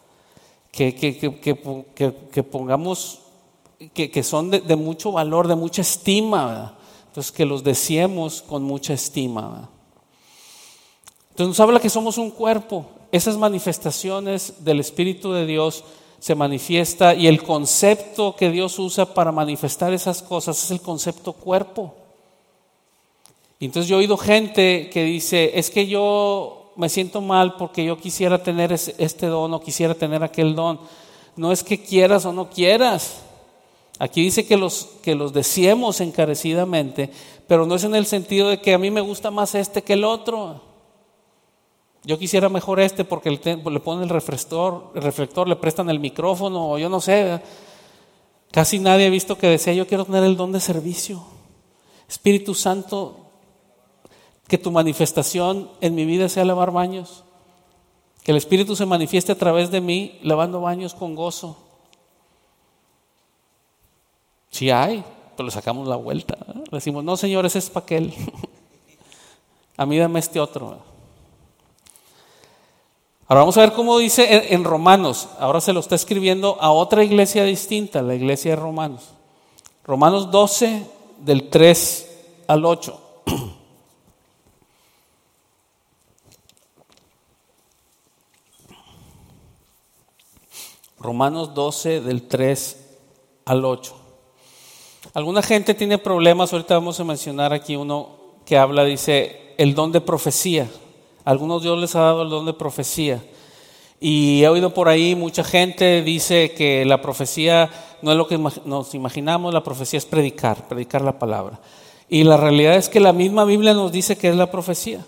que pongamos, que son de mucho valor, de mucha estima, ¿verdad? Entonces que los deseemos con mucha estima, ¿verdad? Entonces nos habla que somos un cuerpo. Esas manifestaciones del Espíritu de Dios se manifiesta, y el concepto que Dios usa para manifestar esas cosas es el concepto cuerpo. Y entonces yo he oído gente que dice, es que yo me siento mal porque yo quisiera tener este don o quisiera tener aquel don. No es que quieras o no quieras. Aquí dice que los deseemos encarecidamente, pero no es en el sentido de que a mí me gusta más este que el otro. Yo quisiera mejor porque le ponen el reflector, le prestan el micrófono, o yo no sé. Casi nadie ha visto que desea, yo quiero tener el don de servicio. Espíritu Santo, que tu manifestación en mi vida sea lavar baños. Que el Espíritu se manifieste a través de mí, lavando baños con gozo. Sí hay, pero le sacamos la vuelta. Le decimos, no Señor, ese es para aquel. A mí dame este otro. Ahora vamos a ver cómo dice en Romanos. Ahora se lo está escribiendo a otra iglesia distinta, la iglesia de Romanos. Romanos 12, del 3 al 8. Romanos 12, del 3 al 8. Alguna gente tiene problemas, ahorita vamos a mencionar aquí uno que habla, dice, el don de profecía. Algunos Dios les ha dado el don de profecía. Y he oído por ahí, mucha gente dice que la profecía no es lo que nos imaginamos, la profecía es predicar la palabra. Y la realidad es que la misma Biblia nos dice que es la profecía.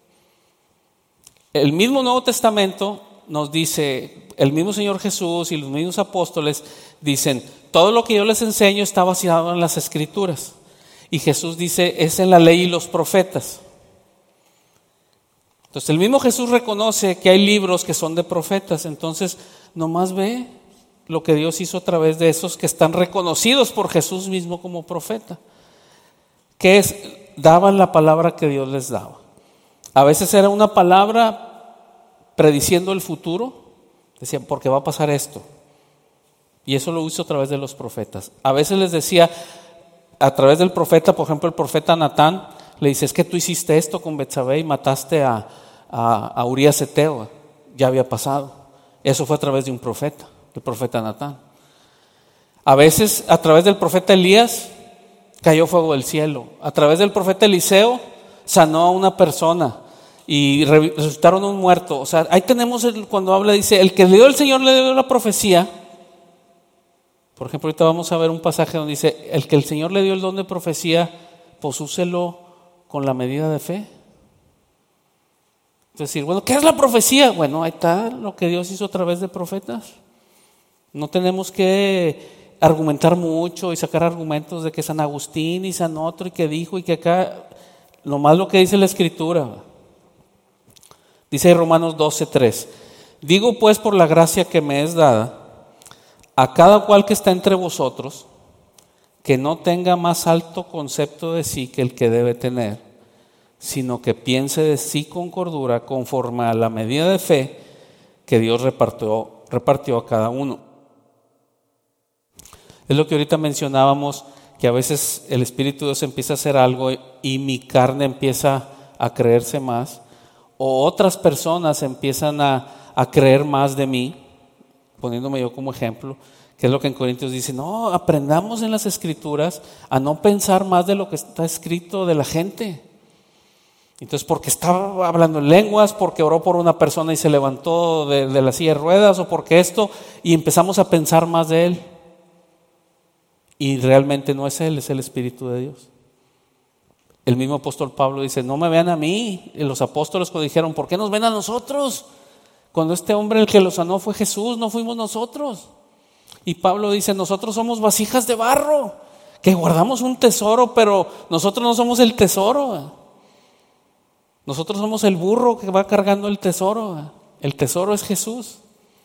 El mismo Nuevo Testamento nos dice, el mismo Señor Jesús y los mismos apóstoles dicen, todo lo que yo les enseño está basado en las Escrituras. Y Jesús dice, es en la ley y los profetas. Entonces el mismo Jesús reconoce que hay libros que son de profetas. Entonces nomás ve lo que Dios hizo a través de esos que están reconocidos por Jesús mismo como profeta. Que es, daban la palabra que Dios les daba. A veces era una palabra prediciendo el futuro. Decían, porque va a pasar esto. Y eso lo hizo a través de los profetas. A veces les decía, a través del profeta, por ejemplo el profeta Natán, le dice, es que tú hiciste esto con Betsabé y mataste a Urías Eteo. Ya había pasado. Eso fue a través de un profeta, el profeta Natán. A veces a través del profeta Elías cayó fuego del cielo. A través del profeta Eliseo sanó a una persona y resucitaron a un muerto. O sea, ahí tenemos cuando habla, dice, el que le dio el Señor le dio la profecía. Por ejemplo, ahorita vamos a ver un pasaje donde dice, el que el Señor le dio el don de profecía, pues úselo con la medida de fe. Es decir, bueno, ¿qué es la profecía? Bueno, ahí está lo que Dios hizo a través de profetas. No tenemos que argumentar mucho y sacar argumentos de que San Agustín y San otro y que dijo y que acá, nomás lo que dice la Escritura. Dice Romanos 12:3, digo pues por la gracia que me es dada, a cada cual que está entre vosotros, que no tenga más alto concepto de sí que el que debe tener, sino que piense de sí con cordura, conforme a la medida de fe que Dios repartió repartió a cada uno. Es lo que ahorita mencionábamos, que a veces el Espíritu de Dios empieza a hacer algo y mi carne empieza a creerse más, o otras personas empiezan a creer más de mí, poniéndome yo como ejemplo, que es lo que en Corintios dice, no, aprendamos en las Escrituras a no pensar más de lo que está escrito de la gente. Entonces, porque estaba hablando en lenguas, porque oró por una persona y se levantó de la silla de ruedas, o porque esto, y empezamos a pensar más de él. Y realmente no es él, es el Espíritu de Dios. El mismo apóstol Pablo dice, no me vean a mí. Y los apóstoles cuando dijeron, ¿por qué nos ven a nosotros? Cuando este hombre el que lo sanó fue Jesús, no fuimos nosotros. Y Pablo dice, nosotros somos vasijas de barro, que guardamos un tesoro, pero nosotros no somos el tesoro. Nosotros somos el burro que va cargando el tesoro. El tesoro es Jesús.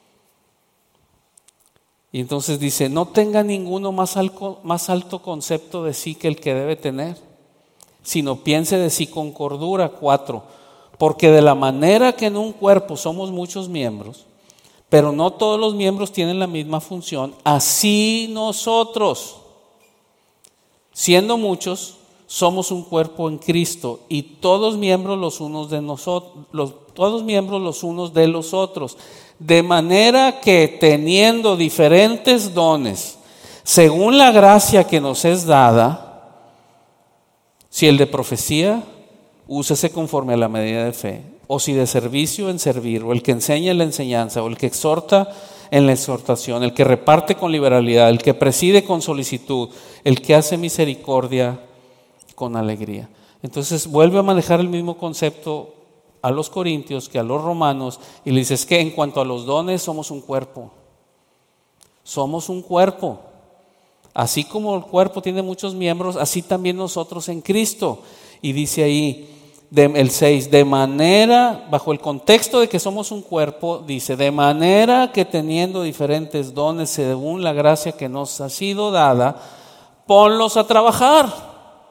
Y entonces dice, no tenga ninguno más alto concepto de sí que el que debe tener, sino piense de sí con cordura. 4. Porque de la manera que en un cuerpo somos muchos miembros, pero no todos los miembros tienen la misma función, así nosotros, siendo muchos, somos un cuerpo en Cristo y todos miembros los unos de nosotros, todos miembros los unos de los otros. De manera que teniendo diferentes dones, según la gracia que nos es dada, si el de profecía, úsese conforme a la medida de fe, o si de servicio, en servir, o el que enseña en la enseñanza, o el que exhorta en la exhortación, el que reparte con liberalidad, el que preside con solicitud, el que hace misericordia con alegría. Entonces vuelve a manejar el mismo concepto a los corintios que a los romanos y le dice, es que en cuanto a los dones somos un cuerpo. Somos un cuerpo. Así como el cuerpo tiene muchos miembros, así también nosotros en Cristo. Y dice ahí, el 6, de manera, bajo el contexto de que somos un cuerpo, dice, de manera que teniendo diferentes dones según la gracia que nos ha sido dada, ponlos a trabajar.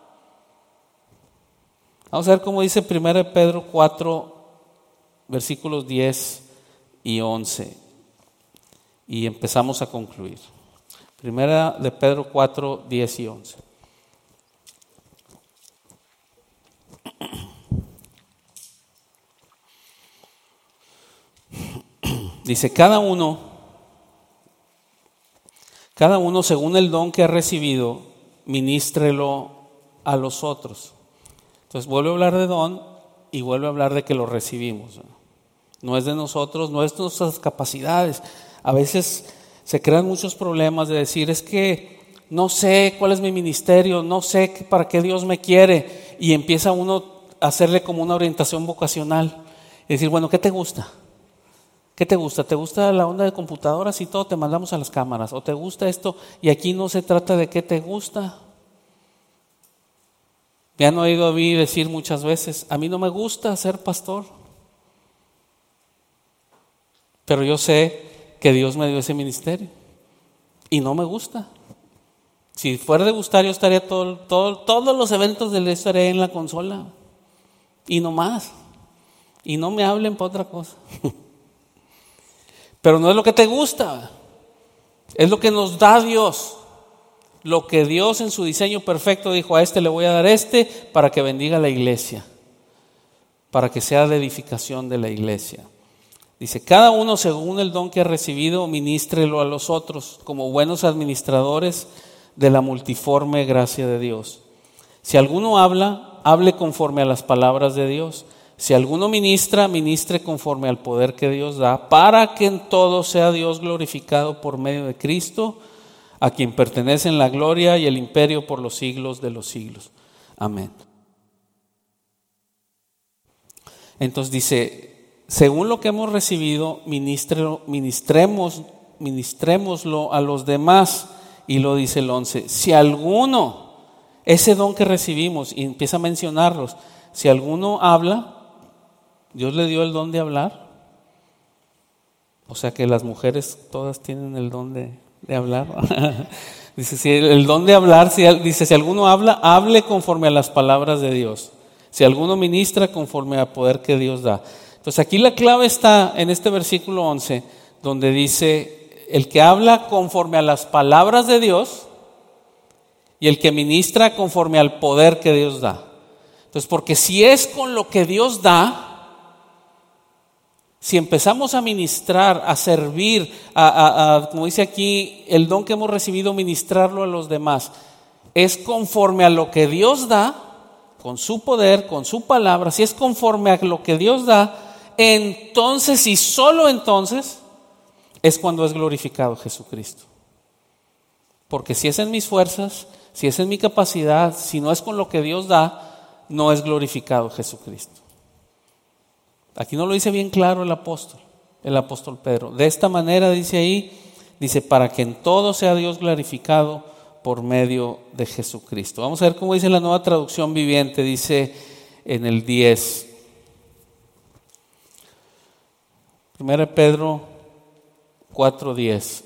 Vamos a ver cómo dice 1 Pedro 4, versículos 10 y 11. Y empezamos a concluir. 1 de Pedro 4, 10 y 11. Dice, cada uno según el don que ha recibido, ministrelo a los otros. Entonces vuelve a hablar de don y vuelve a hablar de que lo recibimos. No es de nosotros, no es de nuestras capacidades. A veces se crean muchos problemas de decir, es que no sé cuál es mi ministerio, no sé para qué Dios me quiere. Y empieza uno a hacerle como una orientación vocacional. Y decir, bueno, ¿qué te gusta? ¿Qué te gusta? ¿Te gusta la onda de computadoras y todo? Te mandamos a las cámaras. ¿O te gusta esto? Y aquí no se trata de qué te gusta. Me han oído a mí decir muchas veces, a mí no me gusta ser pastor, pero yo sé que Dios me dio ese ministerio y no me gusta. Si fuera de gustar, yo estaría todos los eventos de la estaría en la consola y no más. Y no me hablen para otra cosa. Pero no es lo que te gusta, es lo que nos da Dios. Lo que Dios en su diseño perfecto dijo, a este le voy a dar para que bendiga la iglesia, para que sea de edificación de la iglesia. Dice, cada uno según el don que ha recibido, ministrelo a los otros, como buenos administradores de la multiforme gracia de Dios. Si alguno habla, hable conforme a las palabras de Dios. Si alguno ministra, ministre conforme al poder que Dios da, para que en todo sea Dios glorificado por medio de Cristo, a quien pertenecen la gloria y el imperio por los siglos de los siglos. Amén. Entonces dice, según lo que hemos recibido, ministrémoslo a los demás. Y lo dice el 11, si alguno, ese don que recibimos, y empieza a mencionarlos, si alguno habla, Dios le dio el don de hablar. O sea que las mujeres todas tienen el don de hablar. Dice, si el don de hablar, si alguno habla, hable conforme a las palabras de Dios. Si alguno ministra, conforme al poder que Dios da. Entonces aquí la clave está en este versículo 11, donde dice: el que habla conforme a las palabras de Dios y el que ministra conforme al poder que Dios da. Entonces, porque si es con lo que Dios da, si empezamos a ministrar, a servir, como dice aquí, el don que hemos recibido, ministrarlo a los demás, es conforme a lo que Dios da, con su poder, con su palabra. Si es conforme a lo que Dios da, entonces y solo entonces es cuando es glorificado Jesucristo. Porque si es en mis fuerzas, si es en mi capacidad, si no es con lo que Dios da, no es glorificado Jesucristo. Aquí no lo dice bien claro el apóstol Pedro. De esta manera dice ahí, dice: para que en todo sea Dios glorificado por medio de Jesucristo. Vamos a ver cómo dice la Nueva Traducción Viviente. Dice en el 10. 1 Pedro 4:10.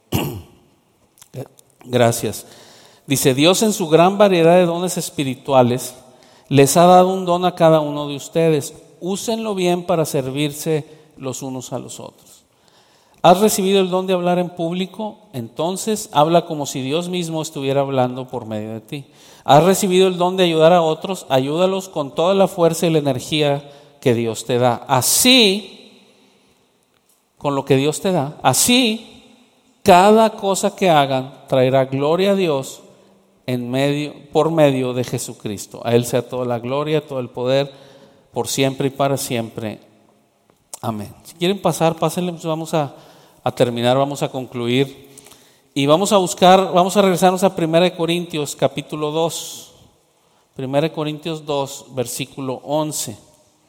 Gracias. Dice: Dios en su gran variedad de dones espirituales les ha dado un don a cada uno de ustedes. Úsenlo bien para servirse los unos a los otros. ¿Has recibido el don de hablar en público? Entonces habla como si Dios mismo estuviera hablando por medio de ti. ¿Has recibido el don de ayudar a otros? Ayúdalos con toda la fuerza y la energía que Dios te da. Así, con lo que Dios te da, así cada cosa que hagan traerá gloria a Dios por medio de Jesucristo. A Él sea toda la gloria, todo el poder, por siempre y para siempre. Amén. Si quieren pasar, pásenle. Vamos a terminar, vamos a concluir. Y vamos a regresarnos a 1 Corintios capítulo 2. 1 Corintios 2, versículo 11.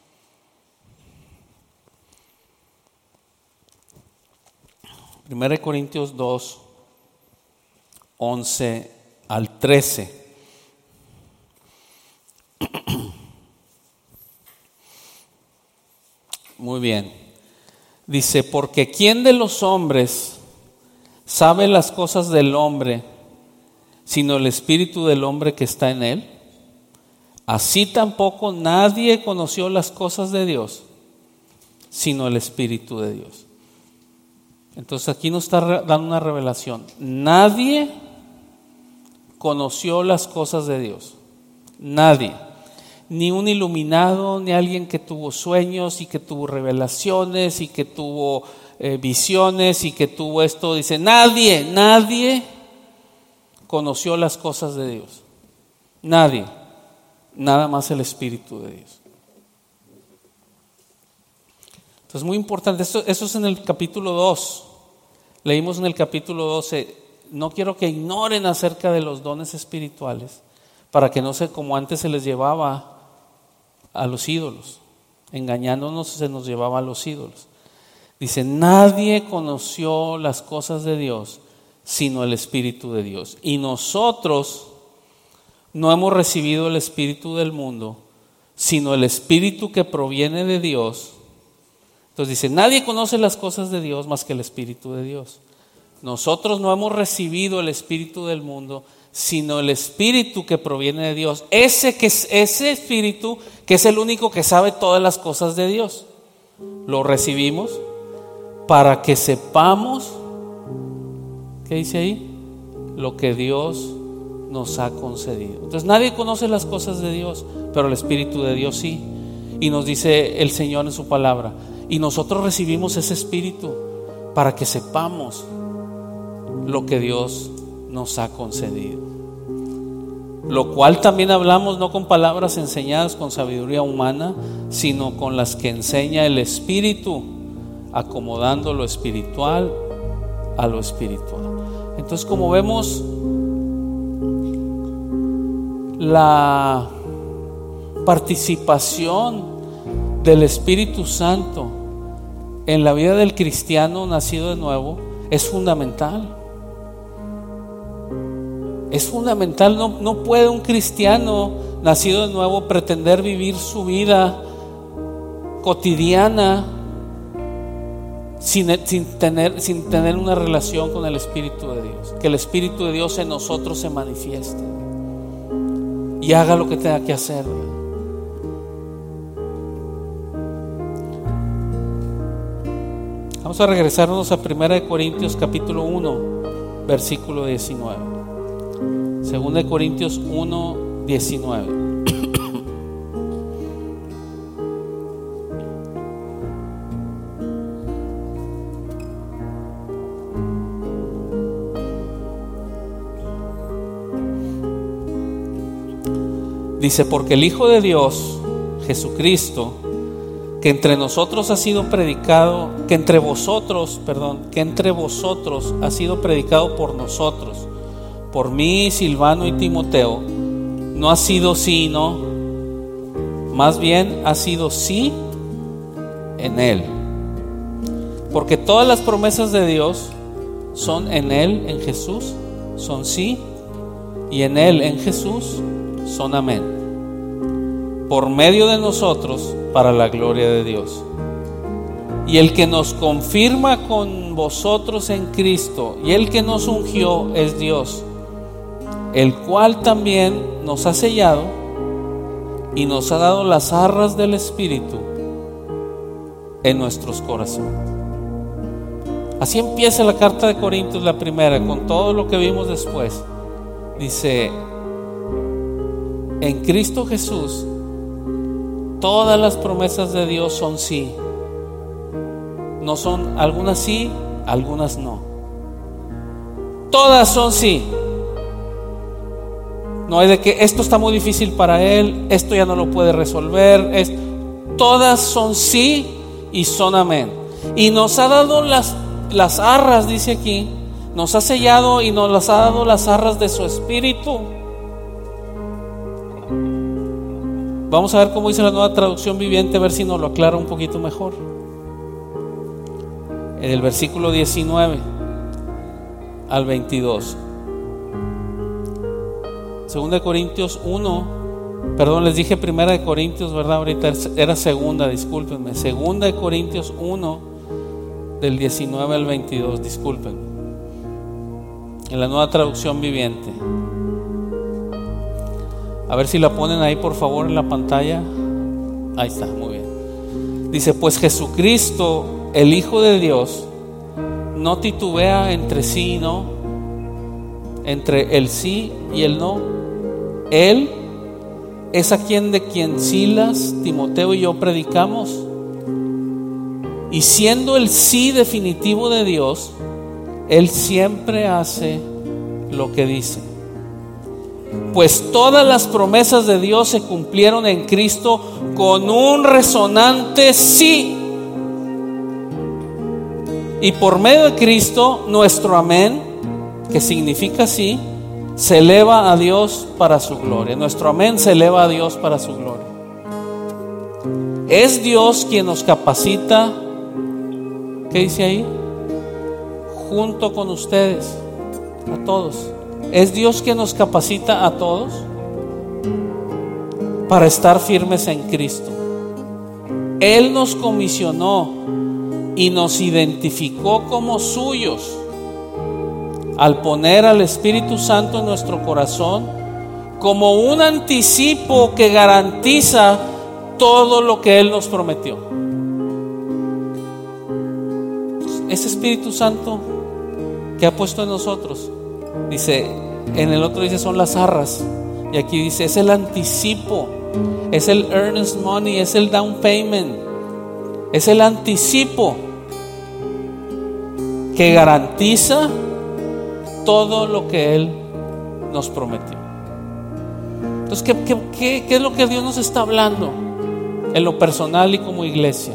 Primera Corintios 2, 11 al 13. Muy bien. Dice: porque ¿quién de los hombres sabe las cosas del hombre, sino el espíritu del hombre que está en él? Así tampoco nadie conoció las cosas de Dios, sino el espíritu de Dios. Entonces aquí nos está dando una revelación. Nadie conoció las cosas de Dios. Nadie. Ni un iluminado, ni alguien que tuvo sueños y que tuvo revelaciones y que tuvo visiones y que tuvo esto. Dice: nadie conoció las cosas de Dios. Nadie. Nada más el Espíritu de Dios. Entonces, muy importante. Eso es en el capítulo 2. Leímos en el capítulo 12. No quiero que ignoren acerca de los dones espirituales, para que no sea como antes se les llevaba a los ídolos. Engañándonos se nos llevaba a los ídolos. Dice: nadie conoció las cosas de Dios sino el Espíritu de Dios. Y nosotros no hemos recibido el espíritu del mundo, sino el Espíritu que proviene de Dios. Entonces dice: nadie conoce las cosas de Dios más que el Espíritu de Dios. Nosotros no hemos recibido el espíritu del mundo, sino el Espíritu que proviene de Dios. Ese Espíritu que es el único que sabe todas las cosas de Dios. Lo recibimos para que sepamos, ¿qué dice ahí? Lo que Dios nos ha concedido. Entonces nadie conoce las cosas de Dios, pero el Espíritu de Dios sí. Y nos dice el Señor en su palabra. Y nosotros recibimos ese Espíritu para que sepamos lo que Dios nos ha concedido. Lo cual también hablamos no con palabras enseñadas con sabiduría humana, sino con las que enseña el Espíritu, acomodando lo espiritual a lo espiritual. Entonces, como vemos, la participación del Espíritu Santo en la vida del cristiano nacido de nuevo es fundamental. Es fundamental. No puede un cristiano nacido de nuevo pretender vivir su vida cotidiana sin tener una relación con el Espíritu de Dios. Que el Espíritu de Dios en nosotros se manifieste y haga lo que tenga que hacer. Vamos a regresarnos a 1 Corintios capítulo 1, versículo 19. 2 Corintios 1, 19. Dice, porque el Hijo de Dios, Jesucristo, que entre nosotros ha sido predicado, que entre vosotros ha sido predicado por nosotros, por mí, Silvano y Timoteo, no ha sido sí y no, más bien ha sido sí en Él. Porque todas las promesas de Dios son en Él, en Jesús, son sí, y en Él, en Jesús, son amén. Por medio de nosotros, para la gloria de Dios. Y el que nos confirma con vosotros en Cristo y el que nos ungió es Dios, el cual también nos ha sellado y nos ha dado las arras del Espíritu en nuestros corazones. Así empieza la carta de Corintios, la primera, con todo lo que vimos después. Dice, en Cristo Jesús todas las promesas de Dios son sí. No son, algunas sí, algunas no. Todas son sí. No hay de que esto está muy difícil para él, esto ya no lo puede resolver. Todas son sí y son amén. Y nos ha dado las arras, dice aquí, nos ha sellado y nos las ha dado las arras de su Espíritu. Vamos a ver cómo dice la Nueva Traducción Viviente, a ver si nos lo aclara un poquito mejor. En el versículo 19 al 22. 2 Corintios 1, perdón, les dije 1 Corintios, ¿verdad? Ahorita era segunda, discúlpenme. 2 Corintios 1, del 19 al 22, disculpen. En la Nueva Traducción Viviente. A ver si la ponen ahí por favor en la pantalla. Ahí está, muy bien. Dice, pues Jesucristo, el Hijo de Dios, no titubea entre sí y no, entre el sí y el no. Él es a quien de quien Silas, Timoteo y yo predicamos. Y siendo el sí definitivo de Dios, Él siempre hace lo que dice. Pues todas las promesas de Dios se cumplieron en Cristo con un resonante sí. Y por medio de Cristo, nuestro amén, que significa sí, se eleva a Dios para su gloria. Nuestro amén se eleva a Dios para su gloria. Es Dios quien nos capacita. ¿Qué dice ahí? Junto con ustedes, a todos. Es Dios quien nos capacita a todos para estar firmes en Cristo. Él nos comisionó y nos identificó como suyos al poner al Espíritu Santo en nuestro corazón como un anticipo que garantiza todo lo que Él nos prometió. Ese Espíritu Santo que ha puesto en nosotros, dice, en el otro dice son las arras, y aquí dice es el anticipo, es el earnest money, es el down payment, es el anticipo que garantiza todo lo que Él nos prometió. Entonces, ¿qué es lo que Dios nos está hablando en lo personal y como iglesia?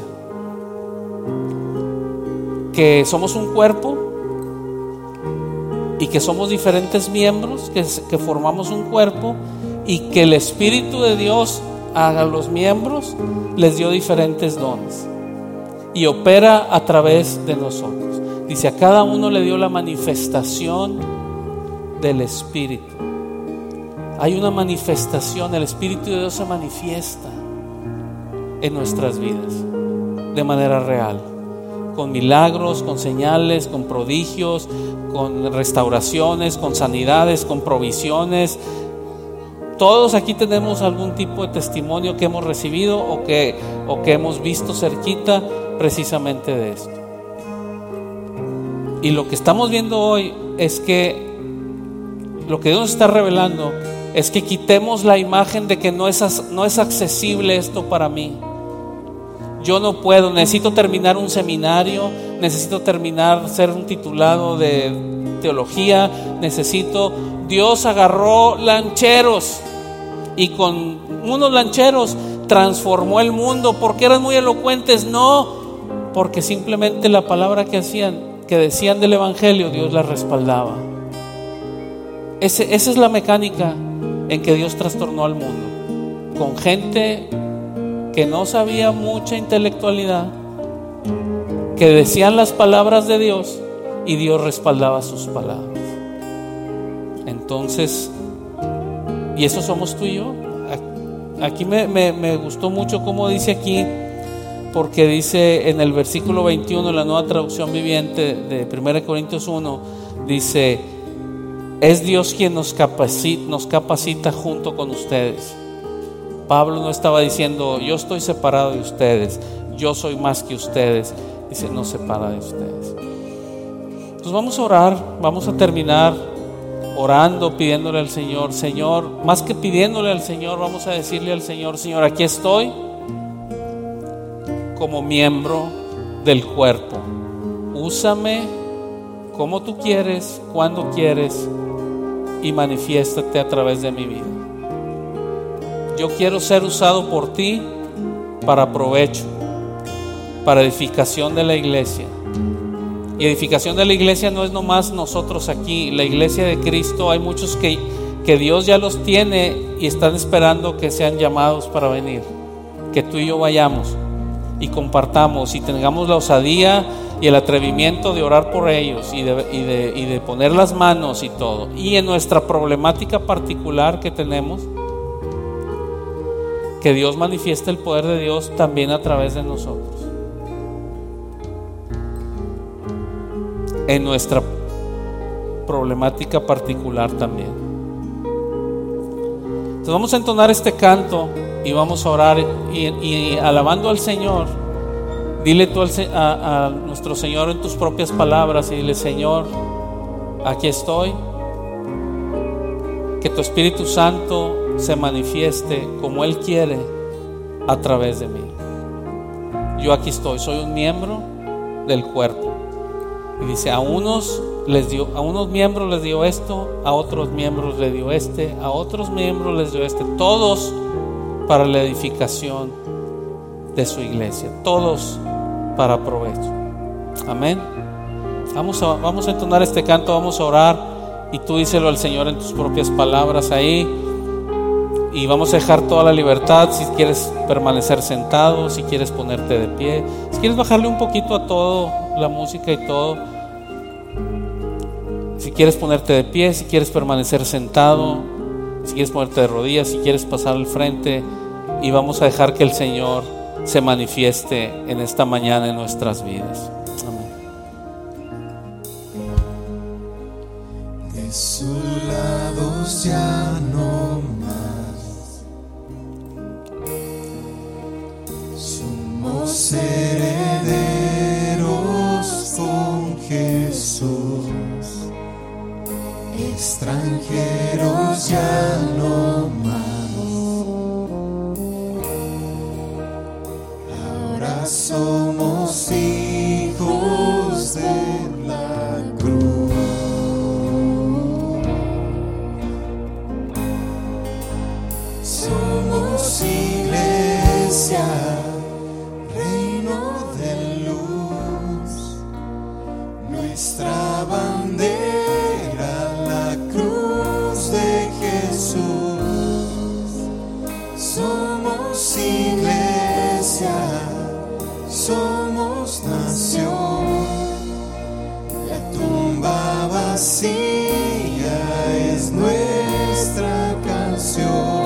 Que somos un cuerpo y que somos diferentes miembros, que formamos un cuerpo, y que el Espíritu de Dios a los miembros les dio diferentes dones y opera a través de nosotros. Dice, a cada uno le dio la manifestación del Espíritu. Hay una manifestación, el Espíritu de Dios se manifiesta en nuestras vidas de manera real, con milagros, con señales, con prodigios, con restauraciones, con sanidades, con provisiones. Todos aquí tenemos algún tipo de testimonio que hemos recibido o que hemos visto cerquita precisamente de esto. Y lo que estamos viendo hoy es que lo que Dios nos está revelando es que quitemos la imagen de que no es accesible esto para mí. Yo no puedo, necesito terminar un seminario, necesito ser un titulado de teología, Dios agarró lancheros y con unos lancheros transformó el mundo porque eran muy elocuentes. No, porque simplemente la palabra que decían del evangelio, Dios la respaldaba. Esa es la mecánica en que Dios trastornó al mundo, con gente que no sabía mucha intelectualidad, que decían las palabras de Dios y Dios respaldaba sus palabras. Entonces, y eso somos tú y yo. Aquí me gustó mucho cómo dice aquí, porque dice en el versículo 21, la Nueva Traducción Viviente de 1 Corintios 1, dice: es Dios quien nos capacita junto con ustedes. Pablo no estaba diciendo: yo estoy separado de ustedes, yo soy más que ustedes. Dice: no separa de ustedes. Entonces vamos a orar, vamos a terminar orando, pidiéndole al Señor. Señor, más que pidiéndole al Señor, vamos a decirle al Señor: Señor, aquí estoy como miembro del cuerpo. Úsame como tú quieres, cuando quieres, y manifiéstate a través de mi vida. Yo quiero ser usado por ti para provecho, para edificación de la iglesia. Y edificación de la iglesia no es nomás nosotros aquí. La iglesia de Cristo, hay muchos que Dios ya los tiene y están esperando que sean llamados para venir. Que tú y yo vayamos y compartamos y tengamos la osadía y el atrevimiento de orar por ellos y de poner las manos y todo. Y en nuestra problemática particular que tenemos, que Dios manifieste el poder de Dios también a través de nosotros. En nuestra problemática particular también. Entonces vamos a entonar este canto y vamos a orar y alabando al Señor. Dile tú a nuestro Señor en tus propias palabras y dile: Señor, aquí estoy. Que tu Espíritu Santo se manifieste como Él quiere a través de mí. Yo aquí estoy, soy un miembro del cuerpo. Y dice: a unos miembros les dio esto, a otros miembros les dio a otros miembros les dio todos para la edificación de su iglesia, todos para provecho. Amén. Vamos a entonar este canto, vamos a orar y tú díselo al Señor en tus propias palabras ahí. Y vamos a dejar toda la libertad. Si quieres permanecer sentado, si quieres ponerte de pie, si quieres bajarle un poquito a todo, la música y todo, si quieres ponerte de pie, si quieres permanecer sentado, si quieres ponerte de rodillas, si quieres pasar al frente, y vamos a dejar que el Señor se manifieste en esta mañana en nuestras vidas. Amén. De su lado ya no más, somos herederos con Jesús, extranjeros ya no más. Ahora somos hijos de la cruz. Somos iglesia, reino de luz. Nuestra bandera, la cruz de Jesús. Somos iglesia, somos nación, la tumba vacía es nuestra canción.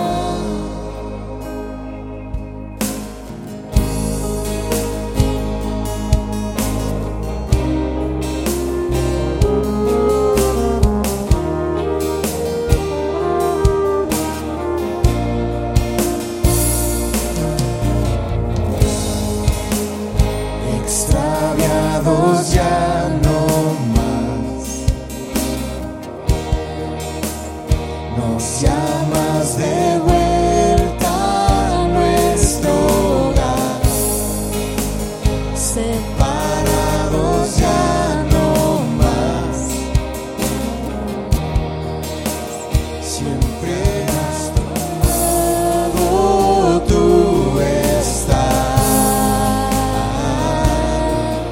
nos llamas de vuelta a nuestro hogar. Separados ya no más, siempre a nuestro lado tú estás.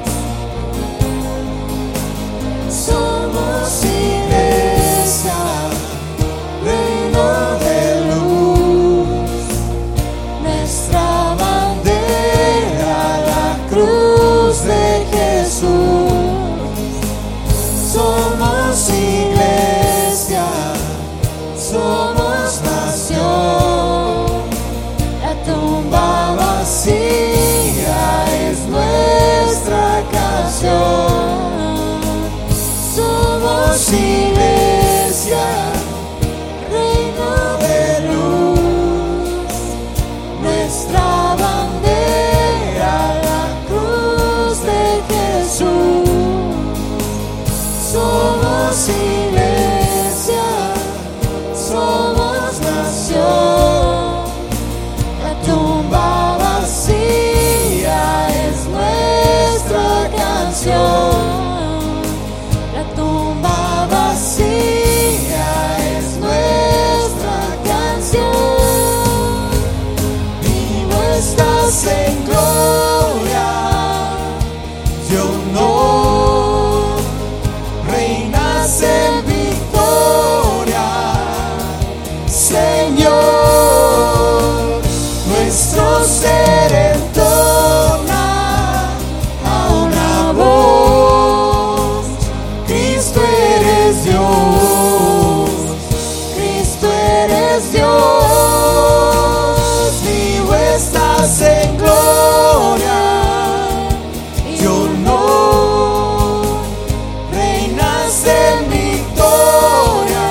Somos iglesia, reino de luz, nuestra bandera, la cruz de Jesús. Somos iglesia, somos nación, la tumba vacía es nuestra canción. Somos iglesia, reino de luz, nuestra bandera, la cruz de Jesús. Somos iglesia, somos nación, la tumba vacía es nuestra canción. La tumba vacía es nuestra canción. Vivo estás en gloria, yo no. Reinas en victoria, Señor. Nuestro ser entona a una voz. Cristo eres Dios, Cristo eres Dios. Vivo estás en gloria, yo no. Reinas en victoria,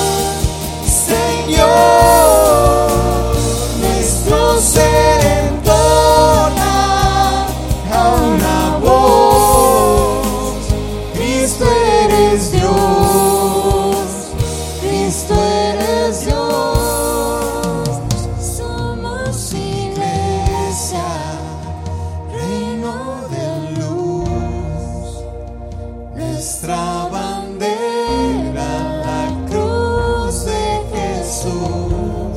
Señor. Nuestro ser entona a una voz. Cristo eres Dios, Cristo eres Dios. Somos iglesia, reino de luz, nuestra bandera, la cruz de Jesús.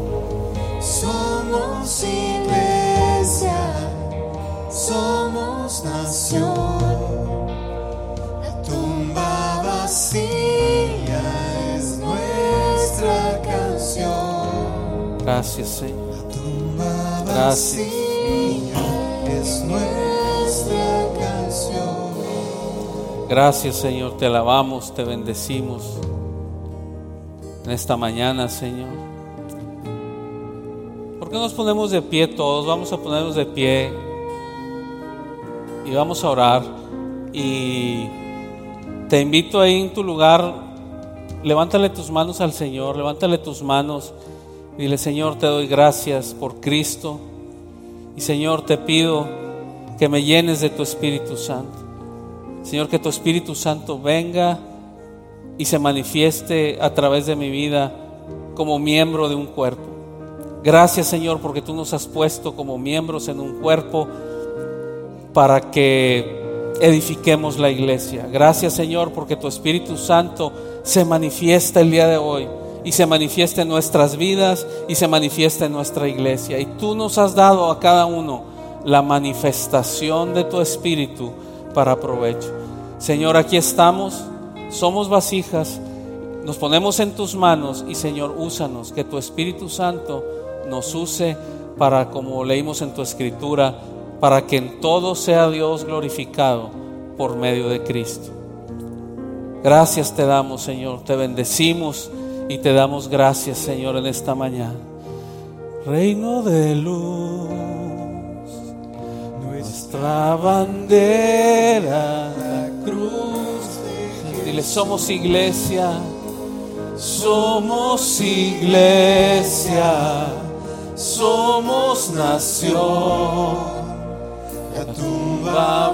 Somos iglesia, somos nación, la tumba vacía es nuestra canción. Gracias, Señor. La tumba Gracias. vacía es nuestra canción. Gracias, Señor, te alabamos, te bendecimos en esta mañana, Señor. ¿Por qué nos ponemos de pie todos? Vamos a ponernos de pie y vamos a orar. Y te invito ahí en tu lugar, levántale tus manos al Señor, levántale tus manos y dile: Señor, te doy gracias por Cristo. Y Señor, te pido que me llenes de tu Espíritu Santo. Señor, que tu Espíritu Santo venga y se manifieste a través de mi vida como miembro de un cuerpo. Gracias, Señor, porque tú nos has puesto como miembros en un cuerpo para que edifiquemos la iglesia. Gracias, Señor, porque tu Espíritu Santo se manifiesta el día de hoy y se manifiesta en nuestras vidas y se manifiesta en nuestra iglesia. Y tú nos has dado a cada uno la manifestación de tu Espíritu para provecho. Señor, aquí estamos, somos vasijas, nos ponemos en tus manos y Señor, úsanos, que tu Espíritu Santo nos use para, como leímos en tu escritura, para que en todo sea Dios glorificado por medio de Cristo. Gracias te damos, Señor, te bendecimos y te damos gracias, Señor, en esta mañana. Reino de luz, nuestra bandera, la cruz de Jesús. Dile: somos iglesia, somos iglesia, somos nación. La tumba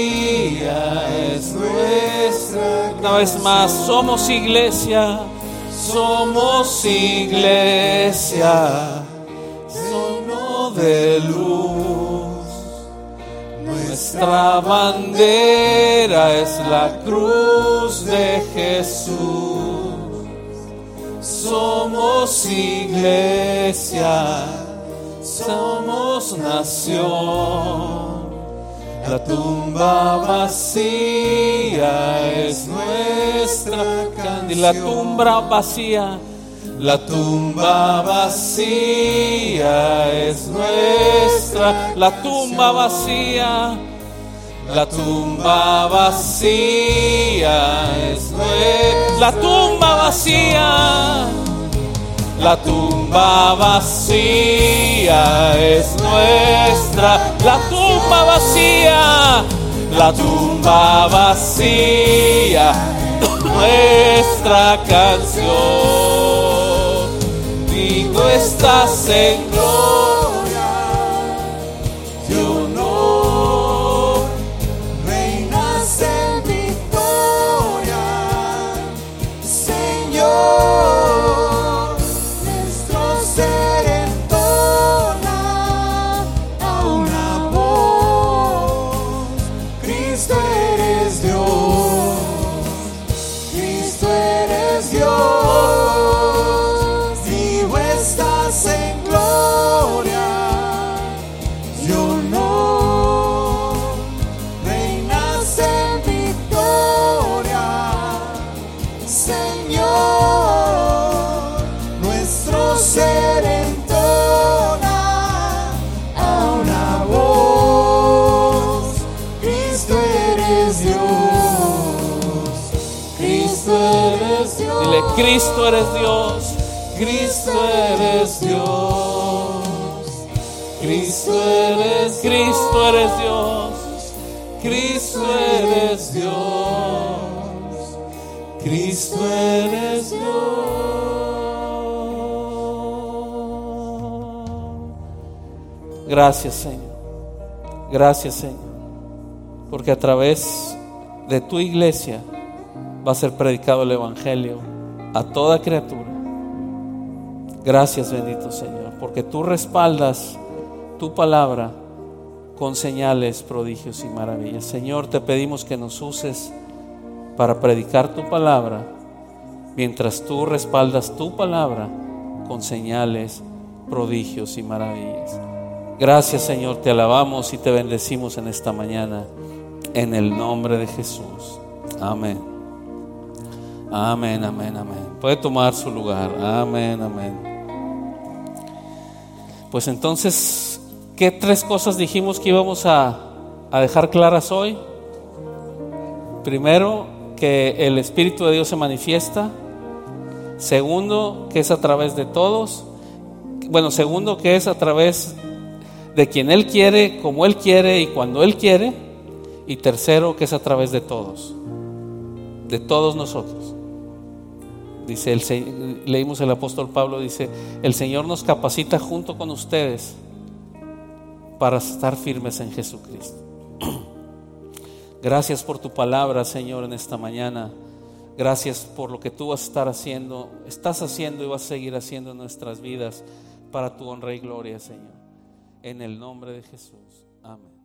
vacía es nuestra. Una vez más, somos iglesia, Somos iglesia, signo de luz. Nuestra bandera es la cruz de Jesús. Somos iglesia, somos nación. La tumba vacía es nuestra canción. Y la tumba vacía, la tumba vacía es nuestra. La tumba vacía, la tumba vacía es nuestra. La tumba vacía, la tumba vacía es nuestra. La tumba vacía, la tumba vacía, nuestra canción. Y tú estás en gloria y honor, reinas en victoria, Señor. Nuestro ser entona a una voz: Cristo eres Dios, Cristo eres Dios. Vivo estás en gloria y honor, reinas en victoria, Señor. Nuestro ser entona a una voz: Cristo eres Dios, Cristo eres Dios. Dile, Cristo eres Dios, Cristo eres Dios, Cristo eres, Cristo eres Dios, Cristo eres Dios, Cristo eres Dios. Gracias, Señor. Gracias, Señor, porque a través de tu iglesia va a ser predicado el evangelio a toda criatura. Gracias, bendito Señor, porque tú respaldas tu palabra con señales, prodigios y maravillas. Señor, te pedimos que nos uses para predicar tu palabra, mientras tú respaldas tu palabra con señales, prodigios y maravillas. Gracias, Señor, te alabamos y te bendecimos en esta mañana, en el nombre de Jesús. Amén. Amén, amén, amén. Puede tomar su lugar. Amén, amén. Pues entonces, ¿qué tres cosas dijimos que íbamos a dejar claras hoy? Primero, que el Espíritu de Dios se manifiesta. Segundo, que es a través de todos. Bueno, segundo, que es a través de quien Él quiere, como Él quiere y cuando Él quiere. Y tercero, que es a través de todos nosotros. Dice leímos el apóstol Pablo, dice: el Señor nos capacita junto con ustedes para estar firmes en Jesucristo. Gracias por tu palabra, Señor, en esta mañana. Gracias por lo que tú vas a estar haciendo, estás haciendo y vas a seguir haciendo en nuestras vidas para tu honra y gloria, Señor. En el nombre de Jesús. Amén.